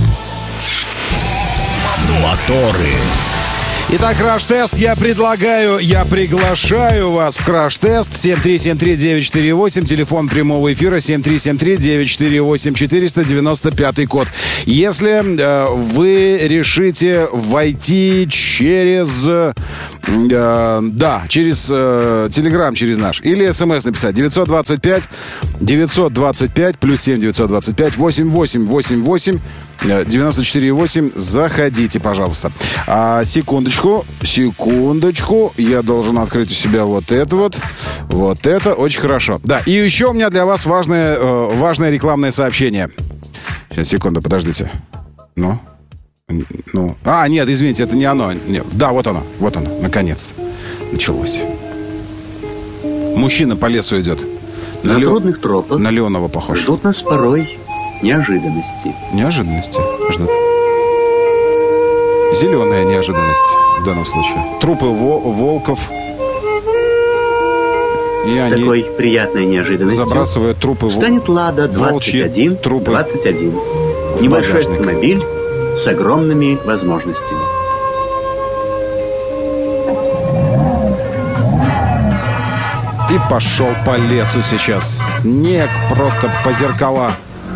Моторы. Итак, краш-тест. Я предлагаю, я приглашаю вас в краш-тест. семь три семь три девять четыре восемь. Телефон прямого эфира семь три семь три девять четыре восемь. четыреста девяносто пятый код. Если э, вы решите войти через Э, да, через э, Телеграм, через наш. Или СМС написать. девятьсот двадцать пять девятьсот двадцать пять плюс семь девятьсот двадцать пять восемь восемь восемь восемь девяносто четыре восемь. Заходите, пожалуйста. А, секундочку, секундочку. Я должен открыть у себя вот это вот. Вот это очень хорошо. Да, и еще у меня для вас важное, э, важное рекламное сообщение. Сейчас, секунду, подождите. Ну? Ну, а, нет, извините, это не оно. Нет. Да, вот оно, вот оно, наконец-то. Началось. Мужчина по лесу идет. На, на Ле... трудных тропах на Леонова похож. Ждут нас порой неожиданности. Неожиданности ждут. Зеленая неожиданность в данном случае. Трупы вол- волков. И они такой приятной неожиданностью забрасывают трупы станет Лада двадцать один двадцать один. Небольшой автомобиль с огромными возможностями. И пошел по лесу сейчас. Снег просто по зеркала.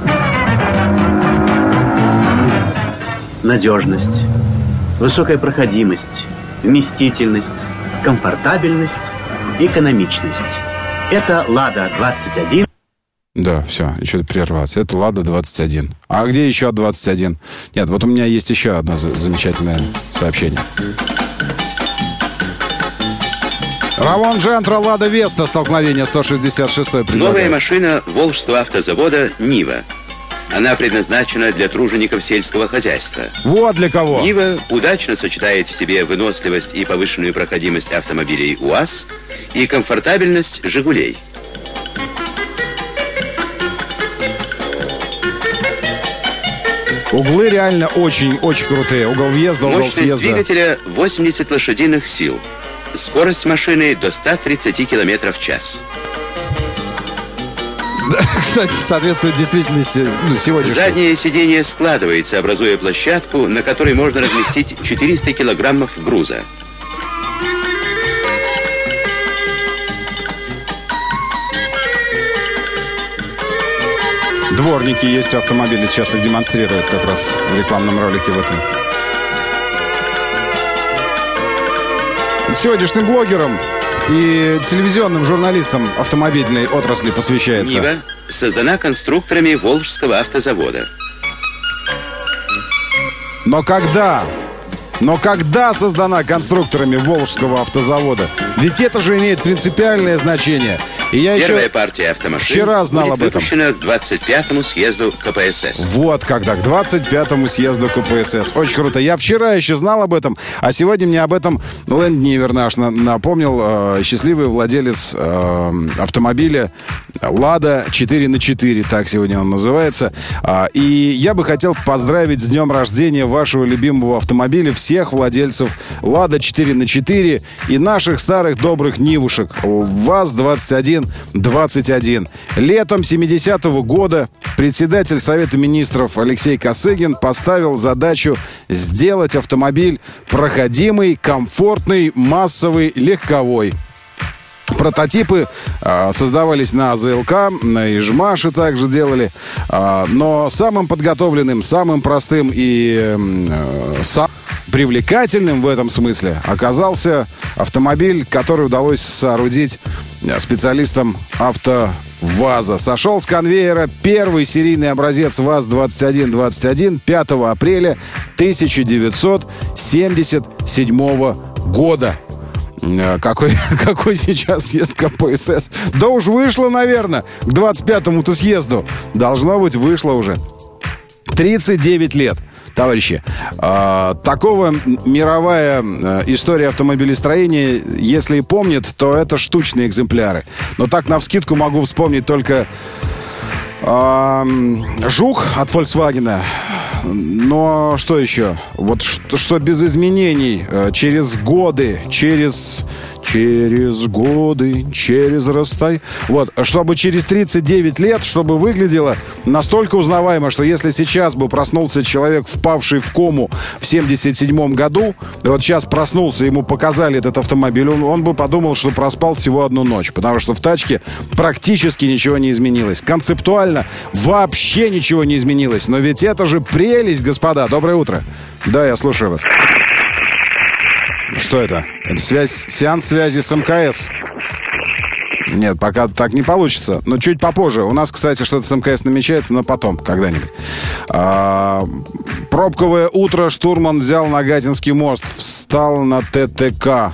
Надежность, высокая проходимость, вместительность, комфортабельность, экономичность. Это Лада двадцать один. Да, все, еще прерваться. Это Лада двадцать один. А где еще двадцать один? Нет, вот у меня есть еще одно замечательное сообщение. Рамон Джентро, Лада Веста, столкновение сто шестьдесят шестой предлагает. Новая машина Волжского автозавода «Нива». Она предназначена для тружеников сельского хозяйства. Вот для кого. «Нива» удачно сочетает в себе выносливость и повышенную проходимость автомобилей УАЗ и комфортабельность «Жигулей». Углы реально очень-очень крутые. Угол въезда, угол съезда. Мощность двигателя восемьдесят лошадиных сил. Скорость машины до ста тридцати километров в час. Да, кстати, соответствует действительности, ну, сегодняшней. Заднее сиденье складывается, образуя площадку, на которой можно разместить четыреста килограммов груза. Дворники есть у автомобиля, сейчас их демонстрируют как раз в рекламном ролике в этом. Сегодняшним блогерам и телевизионным журналистам автомобильной отрасли посвящается. «Нива» создана конструкторами Волжского автозавода. Но когда? Но когда создана конструкторами Волжского автозавода? Ведь это же имеет принципиальное значение. И я Первая еще партия автомашин вчера знал будет об этом. выпущена к двадцать пятому съезду КПСС. Вот когда, к двадцать пятому съезду КПСС. Очень круто. Я вчера еще знал об этом, а сегодня мне об этом Лэнднивер наш напомнил. Э, счастливый владелец э, автомобиля Лада четыре на четыре, так сегодня он называется. Э, и я бы хотел поздравить с днем рождения вашего любимого автомобиля всех владельцев Лада четыре на четыре и наших старых добрых Нивушек ВАЗ двадцать один двадцать один. Летом семидесятого года председатель Совета министров Алексей Косыгин поставил задачу сделать автомобиль проходимый, комфортный, массовый, легковой. Прототипы э, создавались на АЗЛК, на Ижмаше также делали. Э, но самым подготовленным, самым простым и э, самым привлекательным в этом смысле оказался автомобиль, который удалось соорудить специалистам АвтоВАЗа. Сошел с конвейера первый серийный образец ВАЗ двадцать один двадцать один пятого апреля тысяча девятьсот семьдесят седьмого года. Какой, какой сейчас съезд КПСС? Да уж вышло, наверное, к двадцать пятому-то съезду. Должно быть, вышло уже. тридцать девять лет. Товарищи, э, такого мировая э, история автомобилестроения, если и помнит, то это штучные экземпляры. Но так навскидку могу вспомнить только э, Жук от Volkswagen. Но что еще? Вот что, что без изменений э, через годы, через... Через годы, через расстояние. Вот, чтобы через тридцать девять лет, чтобы выглядело настолько узнаваемо, что если сейчас бы проснулся человек, впавший в кому в семьдесят седьмом году, и вот сейчас проснулся, ему показали этот автомобиль, он, он бы подумал, что проспал всего одну ночь, потому что в тачке практически ничего не изменилось. Концептуально вообще ничего не изменилось. Но ведь это же прелесть, господа. Доброе утро. Да, я слушаю вас. Что это? Это связь, сеанс связи с МКС? Нет, пока так не получится. Но чуть попозже. У нас, кстати, что-то с МКС намечается, но потом, когда-нибудь. А, пробковое утро. Штурман взял Нагатинский мост. Встал на ТТК.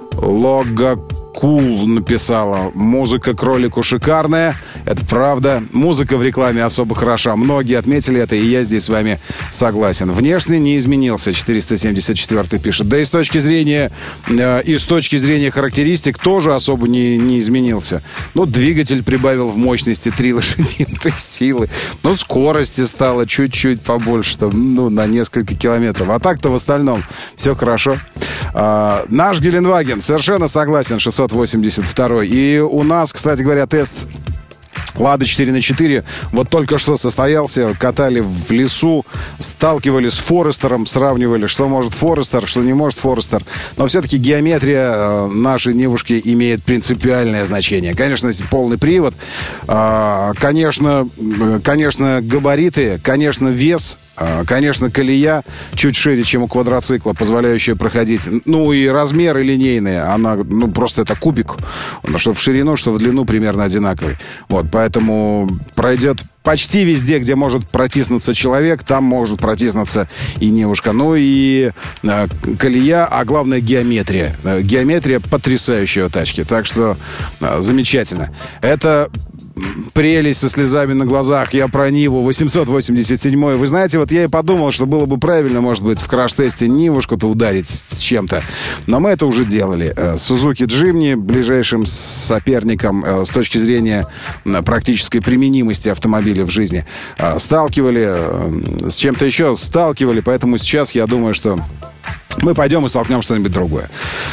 Лога Кул написала. Музыка кролику шикарная. Это правда. Музыка в рекламе особо хороша. Многие отметили это, и я здесь с вами согласен. Внешне не изменился. четыреста семьдесят четвёртый пишет. Да и с точки зрения э, и с точки зрения характеристик тоже особо не, не изменился. Ну, двигатель прибавил в мощности три лошадиных силы. Ну, скорости стало чуть-чуть побольше. Там, ну, на несколько километров. А так-то в остальном все хорошо. А, наш Геленваген. Совершенно согласен. шестьсот восемьдесят второй. И у нас, кстати говоря, тест Лада четыре на четыре вот только что состоялся. Катали в лесу, сталкивались с Форестером, сравнивали, что может Форестер, что не может Форестер. Но все-таки геометрия э, нашей Нивушки имеет принципиальное значение. Конечно, полный привод, э, конечно, конечно, габариты, конечно, вес, э, конечно, колея чуть шире, чем у квадроцикла, позволяющая проходить. Ну и размеры линейные, она, ну просто это кубик, что в ширину, что в длину примерно одинаковый. Вот, поэтому пройдет почти везде, где может протиснуться человек, там может протиснуться и Нивушка. Ну и э, колея, а главное геометрия. Э, геометрия потрясающая у тачки. Так что э, замечательно. Это прелесть со слезами на глазах. Я про Ниву. восемьсот восемьдесят седьмой. Вы знаете, вот я и подумал, что было бы правильно, может быть, в краш-тесте Нивушку-то ударить с чем-то. Но мы это уже делали. Сузуки Джимни, ближайшим соперником с точки зрения практической применимости автомобиля в жизни, сталкивали. С чем-то еще сталкивали. Поэтому сейчас я думаю, что мы пойдем и столкнем что-нибудь другое.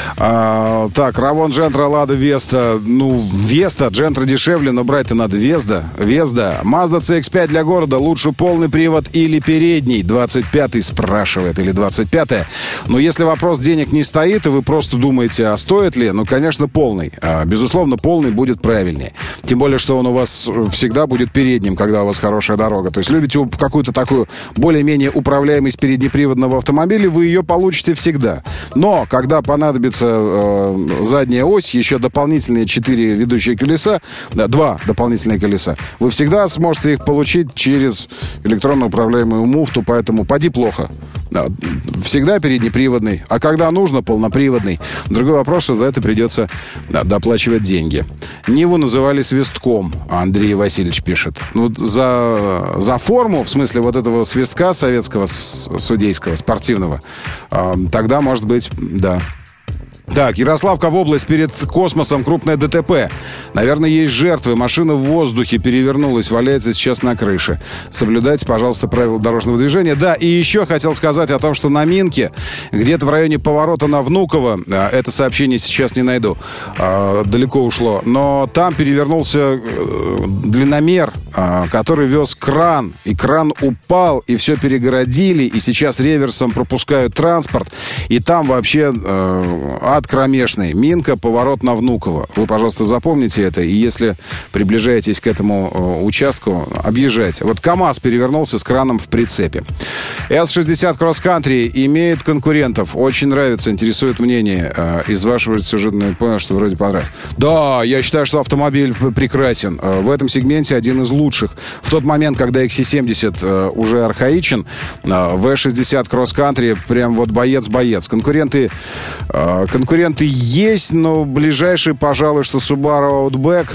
А, так, Равон, Джентра, Лада, Веста. Ну, Веста, Джентра дешевле, но брать-то надо Везда. Везда. Mazda си икс пять для города. Лучше полный привод или передний? двадцать пятый спрашивает. Или двадцать пятая. Но если вопрос денег не стоит, и вы просто думаете, а стоит ли? Ну, конечно, полный. А, безусловно, полный будет правильнее. Тем более, что он у вас всегда будет передним, когда у вас хорошая дорога. То есть любите какую-то такую более-менее управляемость переднеприводного автомобиля, вы ее получите всегда. Но, когда понадобится э, задняя ось, еще дополнительные четыре ведущие колеса, да, два дополнительные колеса, вы всегда сможете их получить через электронно управляемую муфту, поэтому поди плохо. Да, всегда переднеприводный, а когда нужно, полноприводный. Другой вопрос, что за это придется да, доплачивать деньги. Ниву называли свистком, Андрей Васильевич пишет. Ну, за, за форму, в смысле вот этого свистка советского, судейского, спортивного, э, тогда, может быть, да. Так, Ярославка в область перед космосом, крупное ДТП. Наверное, есть жертвы. Машина в воздухе перевернулась, валяется сейчас на крыше. Соблюдайте, пожалуйста, правила дорожного движения. Да, и еще хотел сказать о том, что на Минке, где-то в районе поворота на Внуково, это сообщение сейчас не найду, далеко ушло, но там перевернулся длинномер, который вез кран, и кран упал, и все перегородили, и сейчас реверсом пропускают транспорт, и там вообще ад кромешный. Минка, поворот на Внуково. Вы, пожалуйста, запомните это. И если приближаетесь к этому э, участку, объезжайте. Вот КамАЗ перевернулся с краном в прицепе. эс шестьдесят Cross Country имеет конкурентов. Очень нравится, интересует мнение. Э, из вашего сюжета понял, что вроде понравилось. Да, я считаю, что автомобиль прекрасен. Э, в этом сегменте один из лучших. В тот момент, когда икс си семьдесят э, уже архаичен, э, ви шестьдесят Cross Country прям вот боец-боец. Конкуренты э, Конкуренты есть, но ближайший, пожалуй, что Subaru Outback,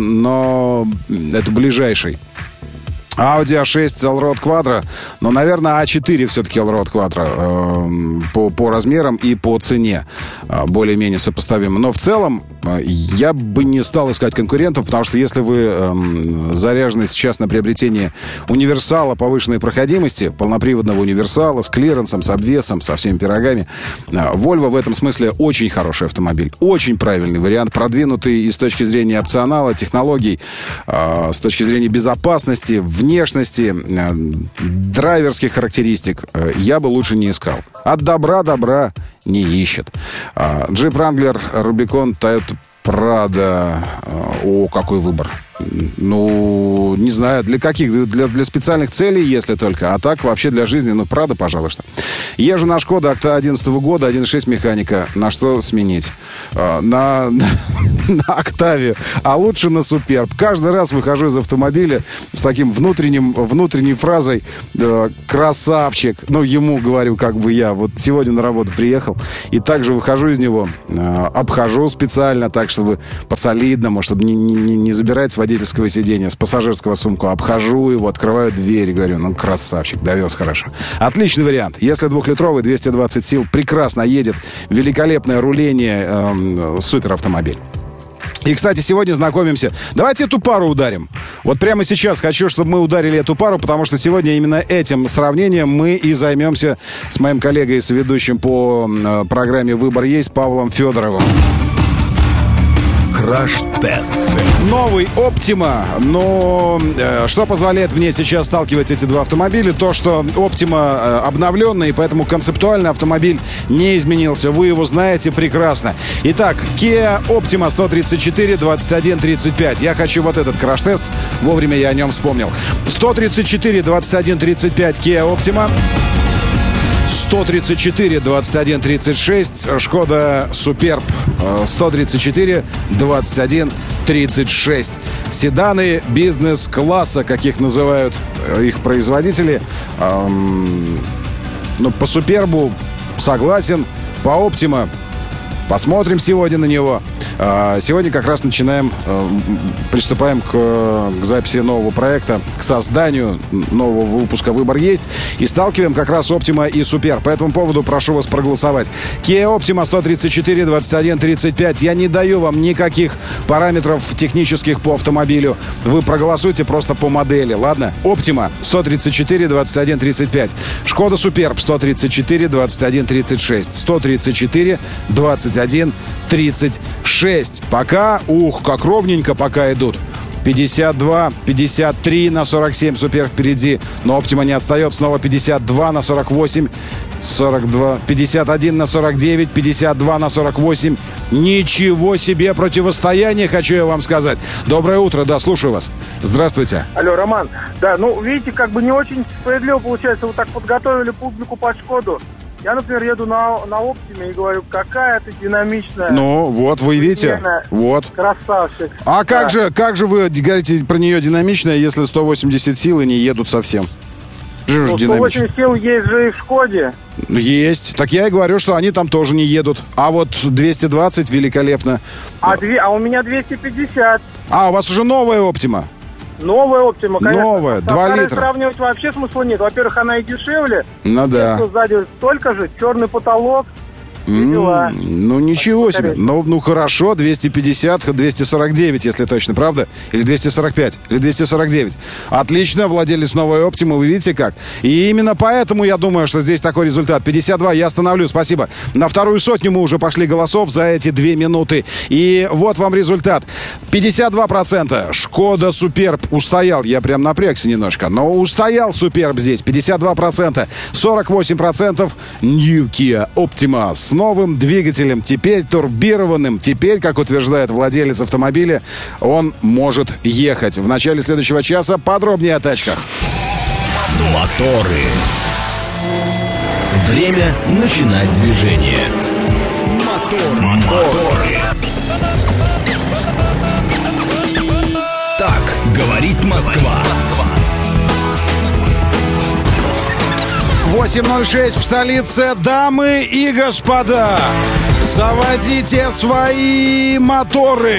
но это ближайший. Audi а шесть Allroad Quattro, но, наверное, а четыре все-таки Allroad Quattro э, по, по размерам и по цене э, более-менее сопоставимо. Но в целом э, я бы не стал искать конкурентов, потому что если вы э, заряжены сейчас на приобретение универсала повышенной проходимости, полноприводного универсала с клиренсом, с обвесом, со всеми пирогами, э, Volvo в этом смысле очень хороший автомобиль, очень правильный вариант, продвинутый и с точки зрения опционала, технологий, э, с точки зрения безопасности, внешности, э, драйверских характеристик э, я бы лучше не искал. От добра добра не ищет. Э, Jeep Wrangler, Rubicon, Toyota Prado. Э, о, какой выбор. Ну, не знаю, для каких? Для, для специальных целей, если только. А так, вообще для жизни, ну, Прада, пожалуй, что. Езжу на Шкода Октавия одиннадцатого года, один и шесть механика. На что сменить? На, на, на Октавию. А лучше на Суперб. Каждый раз выхожу из автомобиля с таким внутренним, внутренней фразой «красавчик». Ну, ему говорю, как бы я. Вот сегодня на работу приехал. И также выхожу из него. Обхожу специально так, чтобы по-солидному, чтобы не, не, не забирать с водительского сиденья, с пассажирского сумку. Обхожу его, открываю дверь и говорю, ну, красавчик, довез хорошо. Отличный вариант. Если двухлитровый, двести двадцать сил, прекрасно едет. Великолепное руление, э, супер автомобиль. И, кстати, сегодня знакомимся. Давайте эту пару ударим. Вот прямо сейчас хочу, чтобы мы ударили эту пару, потому что сегодня именно этим сравнением мы и займемся с моим коллегой и соведущим по э, программе «Выбор есть» Павлом Федоровым. Краш-тест. Новый Optima, но э, что позволяет мне сейчас сталкивать эти два автомобиля? То, что Optima э, обновленный, поэтому концептуально автомобиль не изменился. Вы его знаете прекрасно. Итак, Kia Optima сто тридцать четыре двадцать один тридцать пять. Я хочу вот этот краш-тест. Вовремя я о нем вспомнил. сто тридцать четыре двадцать один тридцать пять Kia Optima. сто тридцать четыре двадцать один тридцать шесть Шкода Суперб сто тридцать четыре двадцать один тридцать шесть. Седаны бизнес-класса, как их называют их производители. Эм, ну, по Супербу согласен, по Optima посмотрим сегодня на него. Сегодня как раз начинаем, приступаем к, к записи нового проекта, к созданию нового выпуска «Выбор есть». И сталкиваем как раз Optima и Superb. По этому поводу прошу вас проголосовать. Kia Optima сто тридцать четыре двадцать один тридцать пять. Я не даю вам никаких параметров технических по автомобилю. Вы проголосуйте просто по модели, ладно? Optima сто тридцать четыре двадцать один тридцать пять. Шкода Superb сто тридцать четыре двадцать один тридцать шесть. сто тридцать четыре двадцать один тридцать шесть. Пока, ух, как ровненько пока идут. пятьдесят два, пятьдесят три на сорок семь, Супер впереди. Но Optima не отстает. Снова пятьдесят два на сорок восемь, сорок два, пятьдесят один на сорок девять, пятьдесят два на сорок восемь. Ничего себе противостояние, хочу я вам сказать. Доброе утро, да, слушаю вас. Здравствуйте. Алло, Роман. Да, ну, видите, как бы не очень справедливо получается. Вы так подготовили публику под Шкоду. Я, например, еду на, на Optima и говорю, какая ты динамичная. Ну, вот, вы видите? Вот. Красавчик. А как да. же, как же вы говорите про нее динамичная, если сто восемьдесят сил и не едут совсем? Ну, сто восемьдесят сил есть же и в Шкоде. Есть. Так я и говорю, что они там тоже не едут. А вот двести двадцать великолепно. А, две, а у меня двести пятьдесят. А, у вас уже новая Optima? Новая Optima, конечно. Новая, два литра. Сравнивать вообще смысла нет. Во-первых, она и дешевле. Ну да. Сзади столько же, черный потолок. Mm, ну, ничего себе. Ну, ну, хорошо, двести пятьдесят, двести сорок девять, если точно, правда? Или двести сорок пять, или двести сорок девять. Отлично, владелец новой Optima, вы видите как? И именно поэтому я думаю, что здесь такой результат. пятьдесят два, я остановлю, спасибо. На вторую сотню мы уже пошли голосов за эти две минуты. И вот вам результат. пятьдесят два процента Шкода Суперб устоял. Я прям напрягся немножко. Но устоял Суперб здесь. пятьдесят два процента. сорок восемь процентов New Kia Optima с новым двигателем, теперь турбированным. Теперь, как утверждает владелец автомобиля, он может ехать. В начале следующего часа подробнее о тачках. Моторы. Время начинать движение. Мотор, моторы. Так говорит Москва. восемь ноль шесть в столице. Дамы и господа, заводите свои моторы.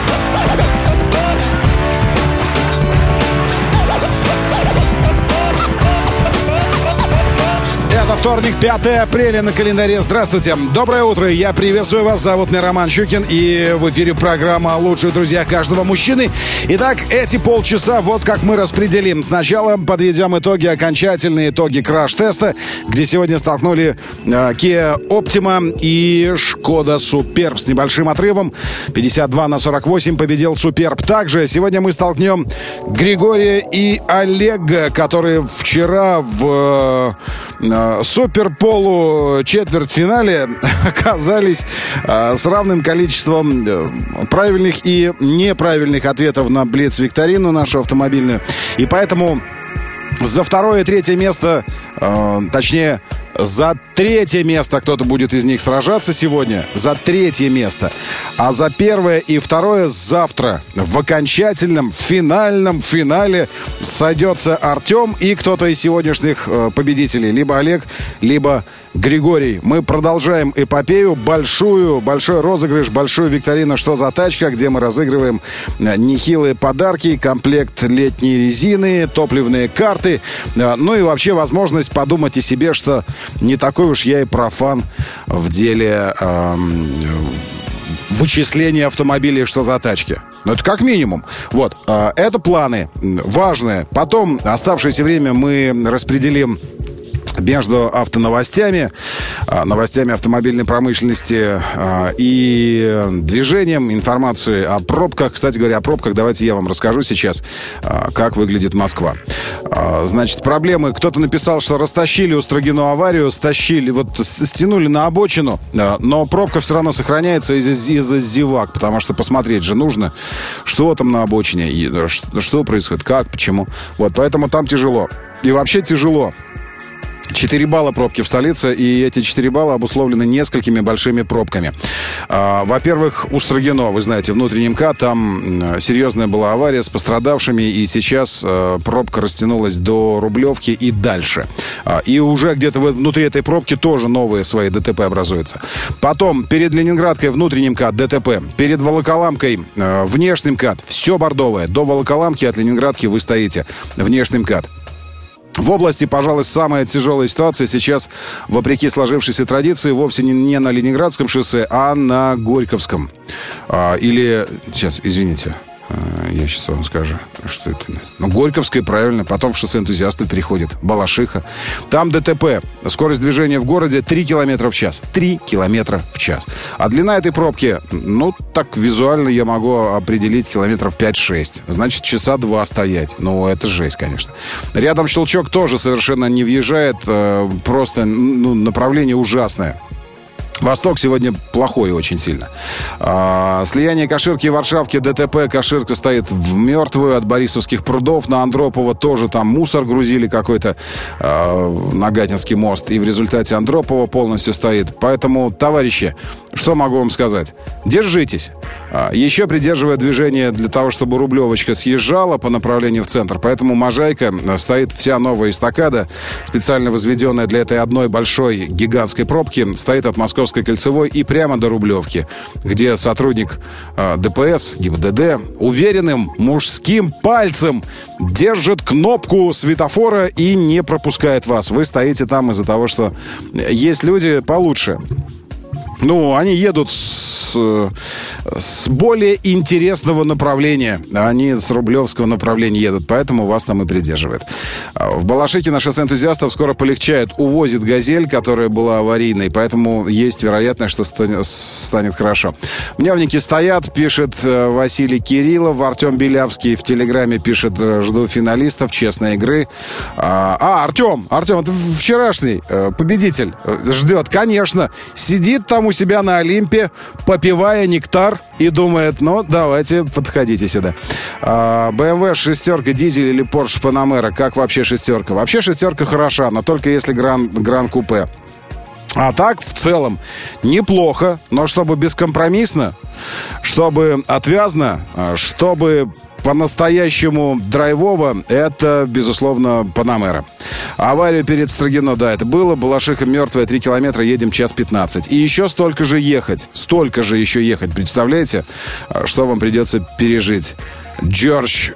Это вторник, пятое апреля на календаре. Здравствуйте. Доброе утро. Я приветствую вас. Зовут меня Роман Щукин. И в эфире программа о лучших друзьях каждого мужчины. Итак, эти полчаса вот как мы распределим. Сначала подведем итоги, окончательные итоги краш-теста, где сегодня столкнули э, Kia Optima и Шкода Superb с небольшим отрывом. пятьдесят два на сорок восемь победил Superb. Также сегодня мы столкнем Григория и Олега, которые вчера в... Э, суперполу четвертьфинале оказались а, с равным количеством правильных и неправильных ответов на Блиц-викторину нашу автомобильную. И поэтому за второе и третье место, э, точнее, за третье место кто-то будет из них сражаться сегодня. За третье место. А за первое и второе завтра в окончательном финальном финале сойдется Артем и кто-то из сегодняшних э, победителей. Либо Олег, либо Григорий. Мы продолжаем эпопею. Большую, большой розыгрыш, большую викторину «Что за тачка?», где мы разыгрываем нехилые подарки, комплект летней резины, топливные карты. Ну и вообще возможность подумать о себе, что не такой уж я и профан в деле эм, вычисления автомобилей «Что за тачки?». Ну, это как минимум. Вот, э, это планы важные. Потом оставшееся время мы распределим между автоновостями, новостями автомобильной промышленности и движением, информацией о пробках. Кстати говоря, о пробках давайте я вам расскажу сейчас, как выглядит Москва. Значит, проблемы. Кто-то написал, что растащили у Строгино аварию, стащили, вот стянули на обочину, но пробка все равно сохраняется из-за, из-за зевак, потому что посмотреть же нужно, что там на обочине, и что происходит, как, почему. Вот, поэтому там тяжело. И вообще тяжело. четыре балла пробки в столице, и эти четыре балла обусловлены несколькими большими пробками. А, во-первых, у Строгино, вы знаете, внутренний МКАД, там серьезная была авария с пострадавшими, и сейчас а, пробка растянулась до Рублевки и дальше. А, и уже где-то внутри этой пробки тоже новые свои ДТП образуются. Потом, перед Ленинградкой внутренний МКАД, ДТП. Перед Волоколамкой а, внешний МКАД. Все бордовое. До Волоколамки от Ленинградки вы стоите. Внешний МКАД. В области, пожалуй, самая тяжелая ситуация сейчас, вопреки сложившейся традиции, вовсе не, не на Ленинградском шоссе, а на Горьковском. А, или, сейчас, извините, я сейчас вам скажу, что это. Ну, Горьковская, правильно, потом в шоссе Энтузиастов переходит, Балашиха. Там ДТП. Скорость движения в городе три километра в час. три километра в час. А длина этой пробки, ну, так визуально я могу определить километров пять-шесть. Значит, часа два стоять. Ну, это жесть, конечно. Рядом Щелчок тоже совершенно не въезжает. Просто, ну, направление ужасное. Восток сегодня плохой очень сильно. А, слияние Каширки и Варшавки, ДТП. Каширка стоит в мертвую от Борисовских прудов. На Андропова тоже там мусор грузили какой-то а, на Гатинский мост. И в результате Андропова полностью стоит. Поэтому, товарищи, что могу вам сказать? Держитесь. А, еще придерживая движение для того, чтобы Рублевочка съезжала по направлению в центр. Поэтому Можайка стоит вся новая эстакада, специально возведенная для этой одной большой гигантской пробки, стоит от Московской кольцевой и прямо до Рублевки, где сотрудник э, ДПС, ГИБДД уверенным мужским пальцем держит кнопку светофора и не пропускает вас. Вы стоите там из-за того, что есть люди получше. Ну, они едут с, с более интересного направления. Они с Рублевского направления едут, поэтому вас там и придерживает. В Балашихе на шоссе Энтузиастов скоро полегчает. Увозит «Газель», которая была аварийной, поэтому есть вероятность, что станет хорошо. Мневники стоят, пишет Василий Кириллов. Артем Белявский в Телеграме пишет: жду финалистов честной игры. А, Артем, Артем, это вчерашний победитель ждет, конечно. Сидит там у себя на Олимпе, попивая нектар и думает: ну, давайте, подходите сюда. бэ эм вэ шестерка, дизель или Porsche Panamera? Как вообще шестерка? Вообще шестерка хороша, но только если гран, гран купе. А так, в целом, неплохо, но чтобы бескомпромиссно, чтобы отвязно, чтобы по-настоящему драйвово, это, безусловно, Панамера. Аварию перед Строгино, да, это было. Балашиха мертвая, три километра, едем час пятнадцать. И еще столько же ехать. Столько же еще ехать. Представляете, что вам придется пережить? Джордж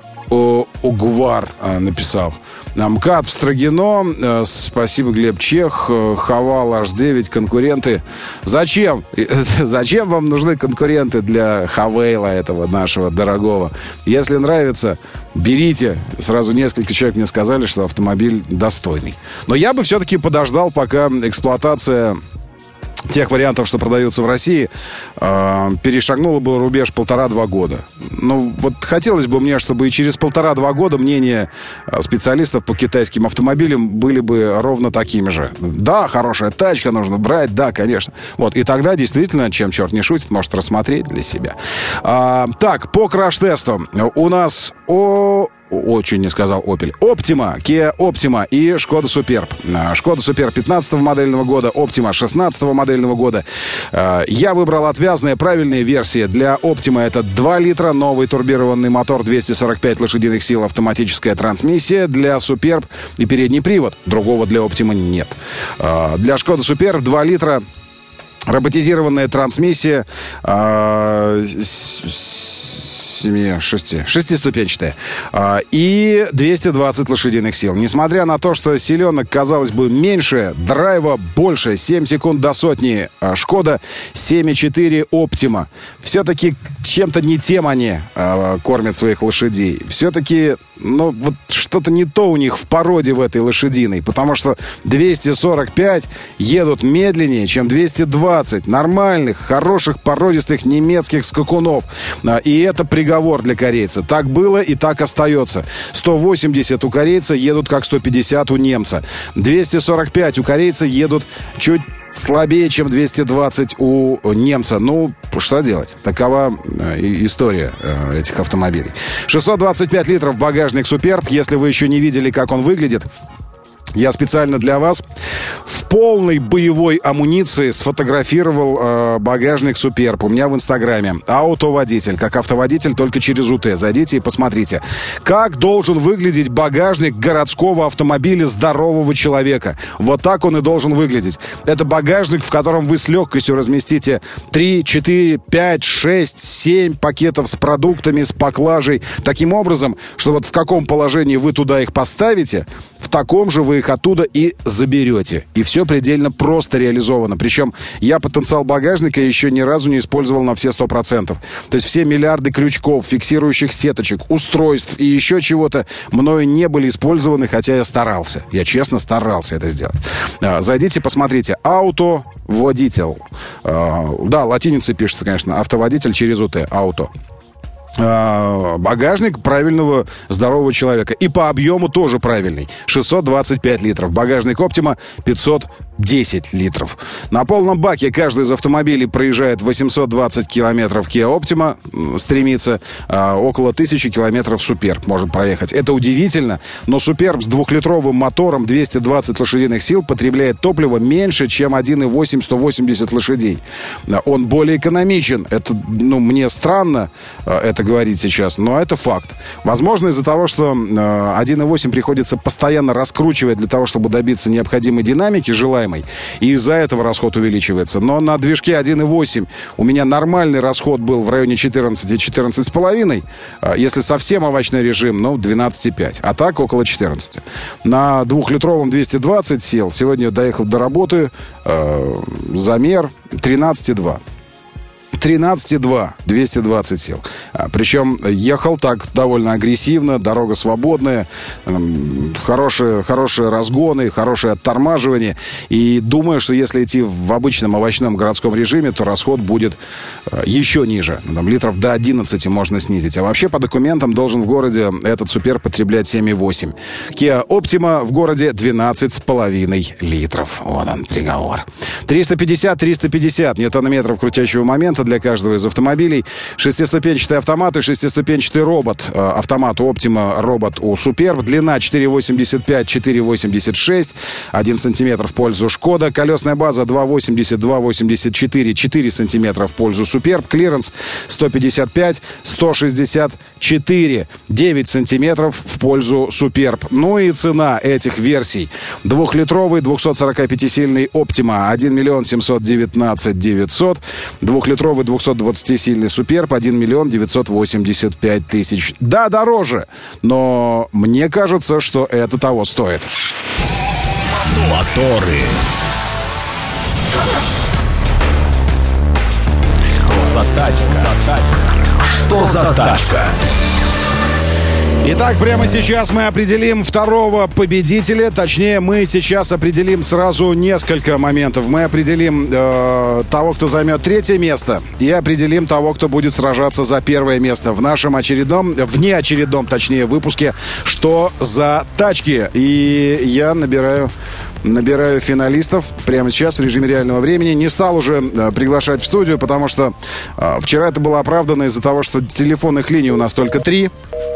Угвар написал. МКАД в Строгино. Спасибо, Глеб Чех. Хавал эйч девять, конкуренты. Зачем? Зачем вам нужны конкуренты для Хавейла этого нашего дорогого? Если нравится, берите. Сразу несколько человек мне сказали, что автомобиль достойный. Но я бы все-таки подождал, пока эксплуатация тех вариантов, что продаются в России, э, перешагнула бы рубеж полтора-два года. Ну, вот хотелось бы мне, чтобы и через полтора-два года мнения специалистов по китайским автомобилям были бы ровно такими же. Да, хорошая тачка, нужно брать, да, конечно. Вот, и тогда действительно, чем черт не шутит, может рассмотреть для себя. А, так, по краш-тесту. У нас о... Очень не сказал Opel. Optima, Kia Optima и Skoda Superb. Skoda Superb пятнадцатого модельного года, Optima шестнадцатого модельного года. Я выбрал отвязные, правильные версии. Для Optima это два литра, новый турбированный мотор, двести сорок пять лошадиных сил, автоматическая трансмиссия. Для Superb и передний привод. Другого для Optima нет. Для Skoda Superb два литра, роботизированная трансмиссия, семи, шести, шестиступенчатая. И двести двадцать лошадиных сил. Несмотря на то, что силенок, казалось бы, меньше, драйва больше. семь секунд до сотни Шкода, семь и четыре Optima. Все-таки чем-то не тем они а, кормят своих лошадей. Все-таки, ну, вот что-то не то у них в породе в этой лошадиной. Потому что двести сорок пять едут медленнее, чем двести двадцать. Нормальных, хороших, породистых немецких скакунов. И это приговор для корейца. Так было и так остается. сто восемьдесят у корейца едут как сто пятьдесят у немца. двести сорок пять у корейца едут чуть слабее, чем двести двадцать у немца. Ну, что делать? Такова э, история э, этих автомобилей. шестьсот двадцать пять литров багажник Superb. Если вы еще не видели, как он выглядит, я специально для вас в полной боевой амуниции сфотографировал э, багажник Superb. У меня в Инстаграме. Автоводитель. Как автоводитель, только через УТ. Зайдите и посмотрите. Как должен выглядеть багажник городского автомобиля здорового человека. Вот так он и должен выглядеть. Это багажник, в котором вы с легкостью разместите три, четыре, пять, шесть, семь пакетов с продуктами, с поклажей. Таким образом, что вот в каком положении вы туда их поставите, в таком же вы их оттуда и заберете. И все предельно просто реализовано. Причем я потенциал багажника еще ни разу не использовал на все сто процентов. То есть все миллиарды крючков, фиксирующих сеточек, устройств и еще чего-то мною не были использованы, хотя я старался. Я честно старался это сделать. Зайдите, посмотрите. Автоводитель. Да, латиницей пишется, конечно. Автоводитель через УТ. Ауто. Багажник правильного здорового человека. И по объему тоже правильный. шестьсот двадцать пять литров. Багажник Optima пятьсот десять литров. На полном баке каждый из автомобилей проезжает восемьсот двадцать километров. Kia Optima стремится, а, около тысячи километров Superb может проехать. Это удивительно, но Superb с двухлитровым мотором двести двадцать лошадиных сил потребляет топлива меньше, чем один и восемь сто восемьдесят лошадей. Он более экономичен. Это, ну, мне странно это говорить сейчас, но это факт. Возможно, из-за того, что один и восемь приходится постоянно раскручивать для того, чтобы добиться необходимой динамики, желаемой, и из-за этого расход увеличивается. Но на движке один и восемь у меня нормальный расход был в районе четырнадцать-четырнадцать с половиной. Если совсем овощной режим, ну, двенадцать и пять. А так около четырнадцати. На двухлитровом двести двадцать сел. Сегодня, доехав до работы, э, замер тринадцать и два. тринадцать и два, двести двадцать сил. А, причем ехал так довольно агрессивно, дорога свободная, эм, хорошие, хорошие разгоны, хорошее оттормаживание. И думаю, что если идти в обычном овощном городском режиме, то расход будет э, еще ниже. Там, литров до одиннадцати можно снизить. А вообще по документам должен в городе этот Superb потреблять семь и восемь. Kia Optima в городе двенадцать с половиной литров. Вот он, приговор. триста пятьдесят триста пятьдесят ньютон-метров крутящего момента для каждого из автомобилей. Шестиступенчатые автоматы, шестиступенчатый робот. Автомат у Optima, робот у Superb. Длина четыре восемьдесят пять четыре восемьдесят шесть. один сантиметр в пользу Шкода. Колесная база два восемьдесят два восемьдесят четыре. четыре сантиметра в пользу Superb. Клиренс сто пятьдесят пять сто шестьдесят четыре. девять сантиметров в пользу Superb. Ну и цена этих версий. Двухлитровый двухсотсорокапятисильный Optima один миллион семьсот девятнадцать девятьсот. Двухлитровый двухсотдвадцатисильный Superb один миллион девятьсот восемьдесят пять тысяч. Да, дороже, но мне кажется, что это того стоит. Моторы. Что за тачка? Что за тачка? Итак, прямо сейчас мы определим второго победителя. Точнее, мы сейчас определим сразу несколько моментов. Мы определим э, того, кто займет третье место, и определим того, кто будет сражаться за первое место в нашем очередном, внеочередном, точнее, выпуске «Что за тачки?». И я набираю... Набираю финалистов прямо сейчас в режиме реального времени. Не стал уже э, приглашать в студию, потому что э, вчера это было оправдано из-за того, что телефонных линий у нас только три.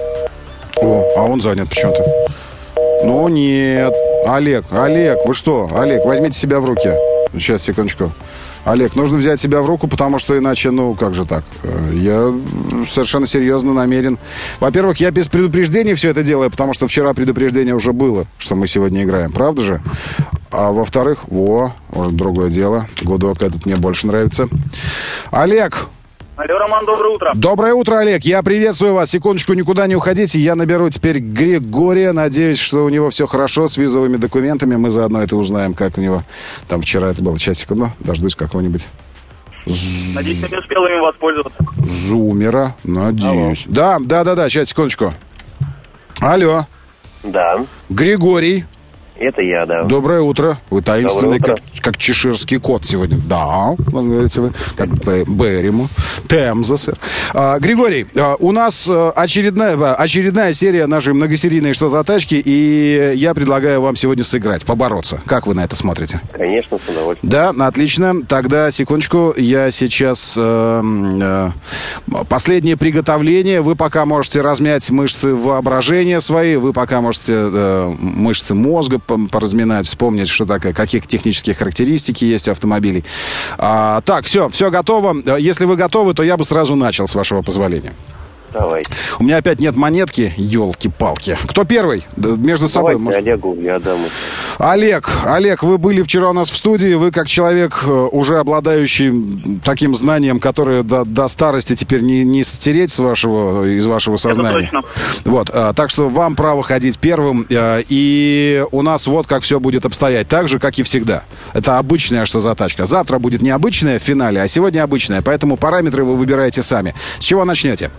О, а он занят почему-то. Ну нет. Олег, Олег, вы что? Олег, возьмите себя в руки. Сейчас, секундочку. Олег, нужно взять себя в руку, потому что иначе, ну, как же так? Я совершенно серьезно намерен. Во-первых, я без предупреждения все это делаю, потому что вчера предупреждение уже было, что мы сегодня играем. Правда же? А во-вторых, во, может, другое дело. Гудок этот мне больше нравится. Олег! Алло, Роман, доброе утро. Доброе утро, Олег. Я приветствую вас. Секундочку, никуда не уходите. Я наберу теперь Григория. Надеюсь, что у него все хорошо с визовыми документами. Мы заодно это узнаем, как у него. Там вчера это было. Сейчас, секунду. Дождусь какого-нибудь. Надеюсь, я не успел ими воспользоваться. Зумера. Надеюсь. Алло. Да, да, да, да. Сейчас, секундочку. Алло. Да. Григорий. Это я, да. Доброе утро. Вы таинственный, как, как чеширский кот сегодня. Да, вы говорите, вы как Берриму. Темза, сэр. А, Григорий, а, у нас очередная, очередная серия нашей многосерийной «Что за тачки?», и я предлагаю вам сегодня сыграть, побороться. Как вы на это смотрите? Конечно, с удовольствием. Да, отлично. Тогда, секундочку, я сейчас... Э, э, последнее приготовление. Вы пока можете размять мышцы воображения свои, вы пока можете э, мышцы мозга поразминать, вспомнить, что такое, какие технические характеристики есть у автомобилей. А, так, все, все готово. Если вы готовы, то я бы сразу начал, с вашего позволения. Давай. У меня опять нет монетки, елки-палки. Кто первый? Между собой. Давайте Олегу, я дам. Олег, Олег, вы были вчера у нас в студии. Вы как человек, уже обладающий таким знанием, которое до, до старости теперь не, не стереть с вашего, из вашего сознания. Это точно. Вот, а, так что вам право ходить первым. А, и у нас вот как все будет обстоять. Так же, как и всегда. Это обычная «Что за тачка?». Завтра будет необычная в финале, а сегодня обычная. Поэтому параметры вы выбираете сами. С чего начнете?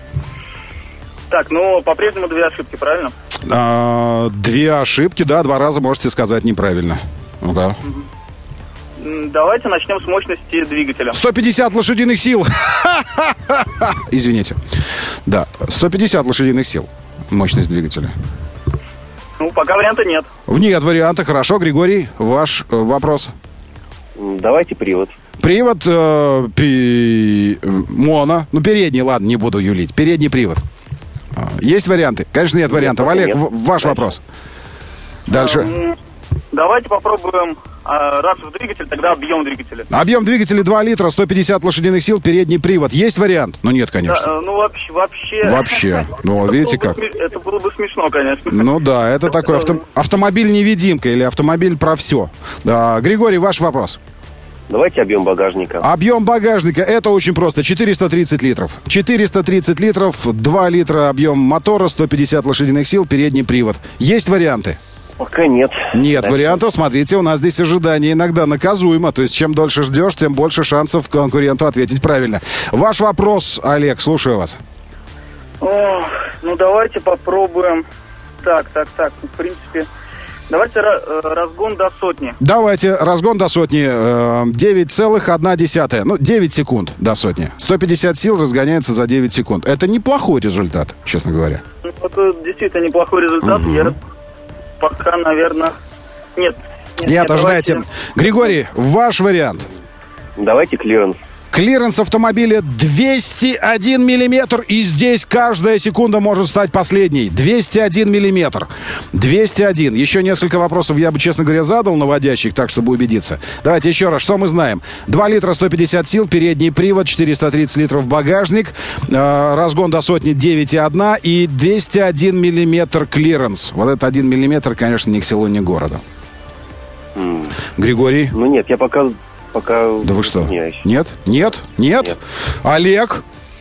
Так, ну, по-прежнему две ошибки, правильно? А, две ошибки, да, два раза можете сказать неправильно. Ну-ка. Давайте начнем с мощности двигателя. сто пятьдесят лошадиных сил. Извините. Да, сто пятьдесят лошадиных сил. Мощность двигателя. Ну, пока варианта нет. Нет варианта, хорошо. Григорий, ваш э, вопрос. Давайте привод. Привод э, пи... моно. Ну, передний, ладно, не буду юлить. Передний привод. Есть варианты? Конечно, нет вариантов. Олег, нет. Ваш Дальше. вопрос. Дальше. Давайте попробуем, раз в двигатель, тогда объем двигателя. Объем двигателя два литра, сто пятьдесят лошадиных сил, передний привод. Есть вариант? Ну, нет, конечно. Да, ну, вообще... Вообще, вообще. Ну, видите как? Это было бы смешно, конечно. Ну, да, это такой авто... автомобиль-невидимка или автомобиль про все. Да, Григорий, ваш вопрос. Давайте объем багажника. Объем багажника, это очень просто. четыреста тридцать литров. четыреста тридцать литров, два литра объем мотора, сто пятьдесят лошадиных сил, передний привод. Есть варианты? Пока нет. Нет да. вариантов. Смотрите, у нас здесь ожидание иногда наказуемо. То есть, чем дольше ждешь, тем больше шансов конкуренту ответить правильно. Ваш вопрос, Олег, слушаю вас. О, ну, давайте попробуем. Так, так, так. В принципе... Давайте разгон до сотни. Давайте, разгон до сотни. девять целых одна десятая. Ну, девять секунд до сотни. сто пятьдесят сил разгоняется за девять секунд. Это неплохой результат, честно говоря. Ну, это действительно неплохой результат. Угу. Я пока, наверное... Нет. Нет, нет ожидайте. Давайте... Григорий, ваш вариант. Давайте клиренс. Клиренс автомобиля двести один миллиметр, и здесь каждая секунда может стать последней. двести один миллиметр. двести один. Еще несколько вопросов я бы, честно говоря, задал наводящих, так, чтобы убедиться. Давайте еще раз, что мы знаем? два литра, сто пятьдесят сил, передний привод, четыреста тридцать литров багажник, э, разгон до сотни девять целых одна и двести один миллиметр клиренс. Вот этот один миллиметр, конечно, ни к селу, ни к городу. Mm. Григорий? Ну нет, я пока... Пока да вы что? Нет? Нет? Нет? Нет? Олег?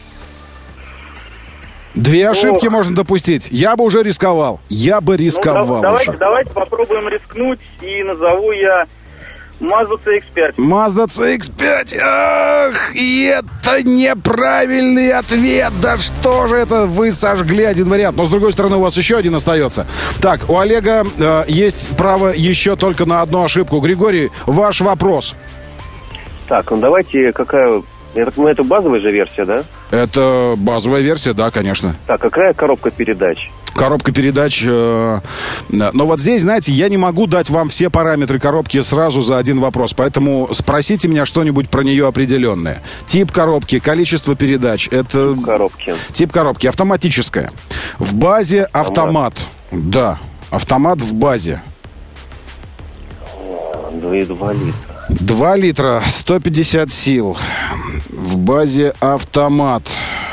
Две ошибки Ох. можно допустить. Я бы уже рисковал. Я бы рисковал. Ну, давайте, уже. давайте попробуем рискнуть. И назову я... Mazda си икс пять. Mazda си икс пять. Ах, и это неправильный ответ. Да что же это? Вы сожгли один вариант. Но, с другой стороны, у вас еще один остается. Так, у Олега э, есть право еще только на одну ошибку. Григорий, ваш вопрос. Так, ну давайте, какая... Я так понимаю, это базовая же версия, да? Это базовая версия, да, конечно. Так, какая коробка передач? Коробка передач. Э, но вот здесь, знаете, я не могу дать вам все параметры коробки сразу за один вопрос. Поэтому спросите меня что-нибудь про нее определенное. Тип коробки, количество передач. Это... Тип коробки. Тип коробки. Автоматическая. В базе автомат. автомат. Да, автомат в базе. два и два литра. два литра, сто пятьдесят сил. В базе автомат.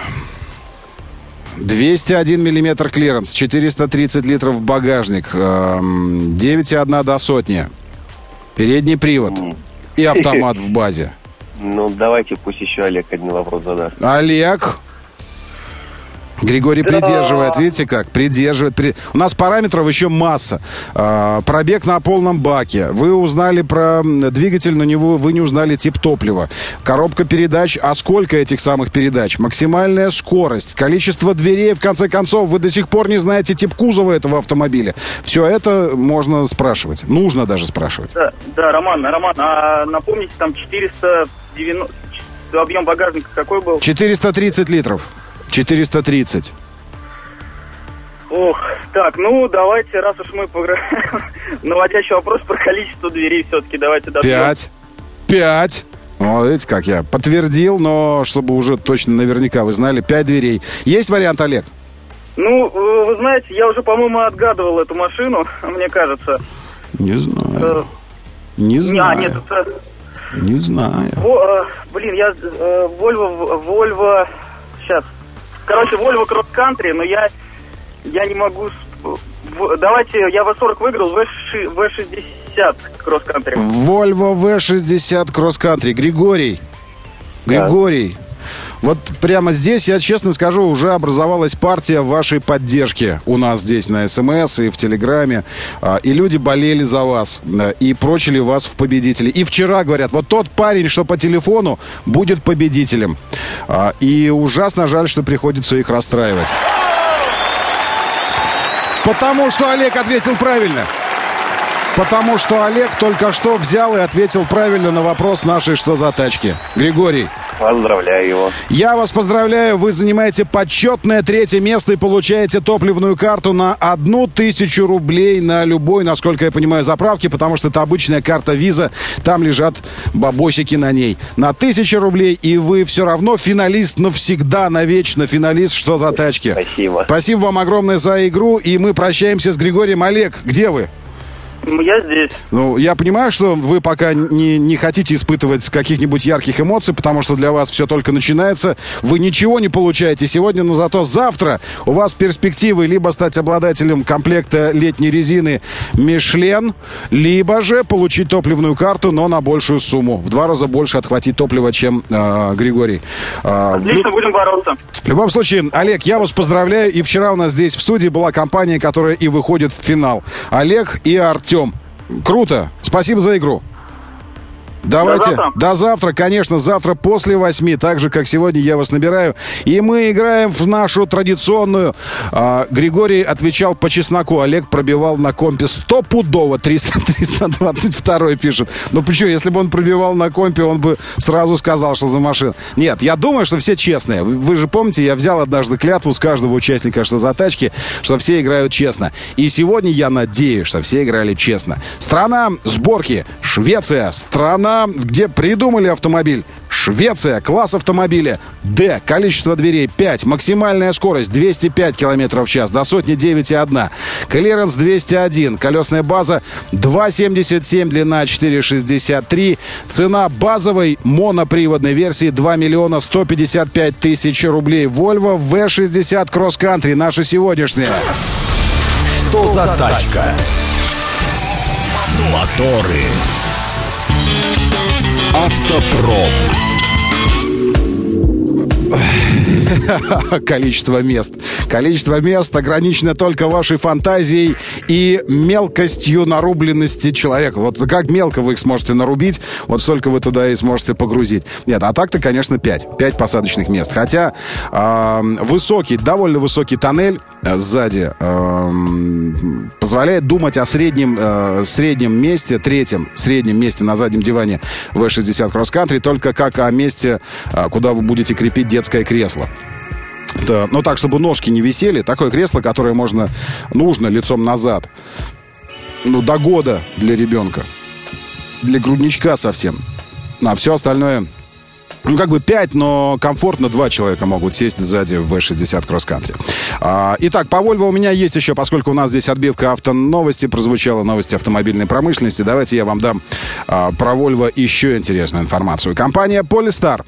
двести один миллиметр клиренс, четыреста тридцать литров в багажник, девять и одна до сотни. Передний привод и автомат в базе. Ну, давайте пусть еще Олег один вопрос задаст. Олег. Григорий придерживает, видите как? Придерживает. При... У нас параметров еще масса. А, пробег на полном баке. Вы узнали про двигатель, но не вы, вы не узнали тип топлива. Коробка передач. А сколько этих самых передач? Максимальная скорость. Количество дверей. В конце концов, вы до сих пор не знаете тип кузова этого автомобиля. Все это можно спрашивать. Нужно даже спрашивать. Да, да, Роман, Роман, а напомните, там четыреста девяносто... Объем багажника какой был? четыреста тридцать литров. четыреста тридцать. Ох, так, ну давайте, раз уж мы поиграем, наводящий вопрос про количество дверей все-таки, давайте добьем. Пять. Пять. Вот видите, как я подтвердил, но чтобы уже точно наверняка вы знали, пять дверей. Есть вариант, Олег? Ну, вы знаете, я уже, по-моему, отгадывал эту машину, мне кажется. Не знаю. Не знаю. А, нет, это... Не знаю. Во, э, блин, я... Э, Volvo... Volvo... Сейчас... Короче, Volvo Cross Country, но я, я не могу... В, давайте, я ви сорок выиграл, ви шестьдесят Cross Country. Volvo ви шестьдесят Cross Country. Григорий. Григорий. Да. Вот прямо здесь, я честно скажу, уже образовалась партия вашей поддержки у нас здесь на СМС и в Телеграме. И люди болели за вас и прочили вас в победители. И вчера говорят, вот тот парень, что по телефону, будет победителем. И ужасно жаль, что приходится их расстраивать. Потому что Олег ответил правильно. Потому что Олег только что взял и ответил правильно на вопрос нашей «Что за тачки?». Григорий. Поздравляю его. Я вас поздравляю. Вы занимаете почетное третье место и получаете топливную карту на одну тысячу рублей на любой, насколько я понимаю, заправке, потому что это обычная карта Visa. Там лежат бабосики на ней. На тысячу рублей, и вы все равно финалист навсегда, навечно финалист «Что за тачки?». Спасибо. Спасибо вам огромное за игру, и мы прощаемся с Григорием. Олег, где вы? Я здесь. Ну, я понимаю, что вы пока не, не хотите испытывать каких-нибудь ярких эмоций, потому что для вас все только начинается. Вы ничего не получаете сегодня, но зато завтра у вас перспективы либо стать обладателем комплекта летней резины Мишлен, либо же получить топливную карту, но на большую сумму. В два раза больше отхватить топлива, чем э, Григорий. Э, Отлично, в... будем бороться. В любом случае, Олег, я вас поздравляю. И вчера у нас здесь в студии была компания, которая и выходит в финал. Олег и Артем. Круто. Спасибо за игру. Давайте. До завтра. До завтра, конечно, завтра после восьми, так же, как сегодня, я вас набираю. И мы играем в нашу традиционную. А, Григорий отвечал по чесноку. Олег пробивал на компе стопудово. триста двадцать два пишет. Ну почему? Если бы он пробивал на компе, он бы сразу сказал, что за машина. Нет, я думаю, что все честные. Вы же помните, я взял однажды клятву с каждого участника «Что за тачки», что все играют честно. И сегодня я надеюсь, что все играли честно. Страна сборки Швеция. Страна, где придумали автомобиль. Швеция. Класс автомобиля Д. Количество дверей пять. Максимальная скорость двести пять километров в час. До сотни девять и одна. Клиренс двести один. Колесная база два семьдесят семь. Длина четыре шестьдесят три. Цена базовой моноприводной версии два миллиона сто пятьдесят пять тысяч рублей. Volvo ви шестьдесят Cross Country. Наша сегодняшняя. Что за тачка? Моторы. Автопром. Количество мест. Количество мест ограничено только вашей фантазией и мелкостью нарубленности человека. Вот как мелко вы их сможете нарубить, вот столько вы туда и сможете погрузить. Нет, а так-то, конечно, пять. Пять посадочных мест. Хотя э, высокий, довольно высокий тоннель э, сзади э, позволяет думать о среднем, э, среднем месте, третьем среднем месте на заднем диване ви шестьдесят Cross Country, только как о месте, э, куда вы будете крепить детское кресло. Да, ну так, чтобы ножки не висели. Такое кресло, которое можно, нужно лицом назад. Ну, до года для ребенка. Для грудничка совсем. А все остальное... Ну, как бы пять, но комфортно два человека могут сесть сзади в ви шестьдесят Cross Country. А, итак, по Volvo у меня есть еще, поскольку у нас здесь отбивка автоновости прозвучала, новости автомобильной промышленности. Давайте я вам дам а, про Volvo еще интересную информацию. Компания Polestar.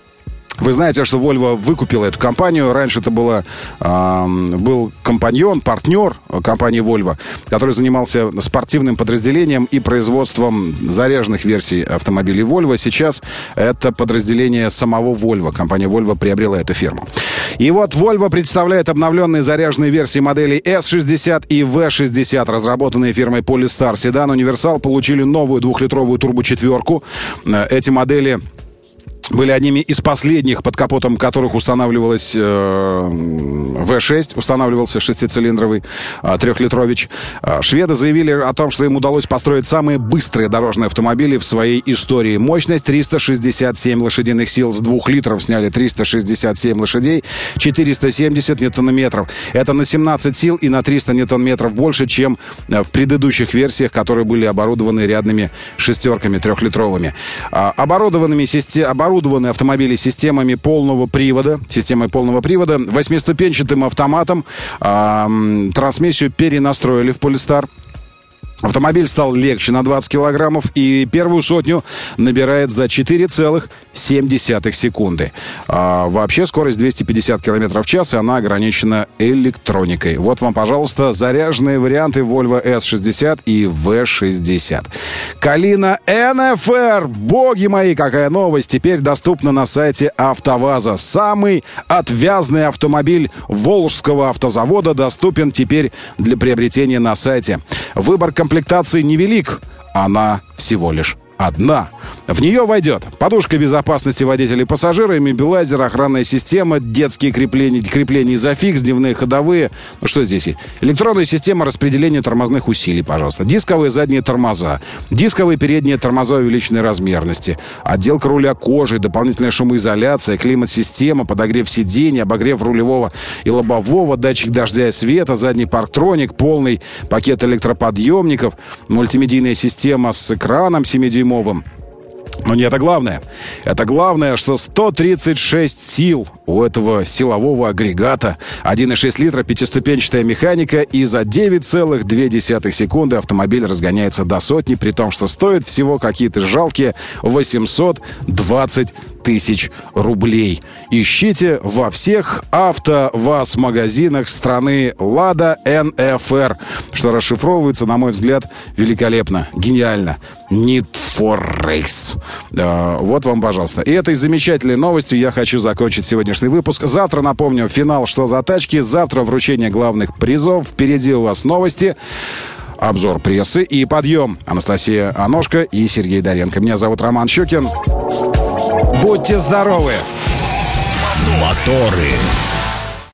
Вы знаете, что Volvo выкупила эту компанию. Раньше это было, э, был компаньон, партнер компании Volvo, который занимался спортивным подразделением и производством заряженных версий автомобилей Volvo. Сейчас это подразделение самого Volvo. Компания Volvo приобрела эту фирму. И вот Volvo представляет обновленные заряженные версии моделей эс шестьдесят и ви шестьдесят, разработанные фирмой Polestar. Седан Универсал получили новую двухлитровую турбочетверку. Эти модели были одними из последних, под капотом которых устанавливалась э, ви шесть, устанавливался шестицилиндровый э, трехлитрович. Э, шведы заявили о том, что им удалось построить самые быстрые дорожные автомобили в своей истории. Мощность триста шестьдесят семь лошадиных сил. С двух литров сняли триста шестьдесят семь лошадей, четыреста семьдесят ньютон-метров. Это на семнадцать сил и на триста ньютон-метров больше, чем в предыдущих версиях, которые были оборудованы рядными шестерками трехлитровыми. Э, оборудованными системами Оборудованы автомобили системами полного привода, системой полного привода, восьмиступенчатым автоматом. Э, трансмиссию перенастроили в Polestar. Автомобиль стал легче на двадцать килограммов и первую сотню набирает за четыре целых семь десятых секунды. А вообще скорость двести пятьдесят километров в час, и она ограничена электроникой. Вот вам, пожалуйста, заряженные варианты Volvo эс шестьдесят и ви шестьдесят. Калина эн эф эр. Боги мои, какая новость! Теперь доступна на сайте АвтоВАЗа. Самый отвязный автомобиль Волжского автозавода доступен теперь для приобретения на сайте. Выбор комплектации Комплектации невелик, она всего лишь одна. В нее войдет подушка безопасности водителя и пассажира, иммобилайзер, охранная система, детские крепления, крепления изофикс, дневные ходовые. Ну что здесь есть? Электронная система распределения тормозных усилий, пожалуйста. Дисковые задние тормоза, дисковые передние тормоза увеличенной размерности, отделка руля кожей, дополнительная шумоизоляция, климат-система, подогрев сидений, обогрев рулевого и лобового, датчик дождя и света, задний парктроник, полный пакет электроподъемников, мультимедийная система с экраном семидюймовым. Но не это главное. Это главное, что сто тридцать шесть сил у этого силового агрегата. один и шесть литра, пятиступенчатая механика, и за девять целых две десятых секунды автомобиль разгоняется до сотни, при том, что стоит всего какие-то жалкие восемьсот двадцать тысяч рублей. Ищите во всех АвтоВАЗ-магазинах страны «Лада эн эф эр», что расшифровывается, на мой взгляд, великолепно, гениально. Need for Race. Uh, вот вам, пожалуйста. И этой замечательной новостью я хочу закончить сегодняшний выпуск. Завтра, напомню, финал «Что за тачки?». Завтра вручение главных призов. Впереди у вас новости, обзор прессы и подъем. Анастасия Аношко и Сергей Доренко. Меня зовут Роман Щукин. Будьте здоровы! Моторы.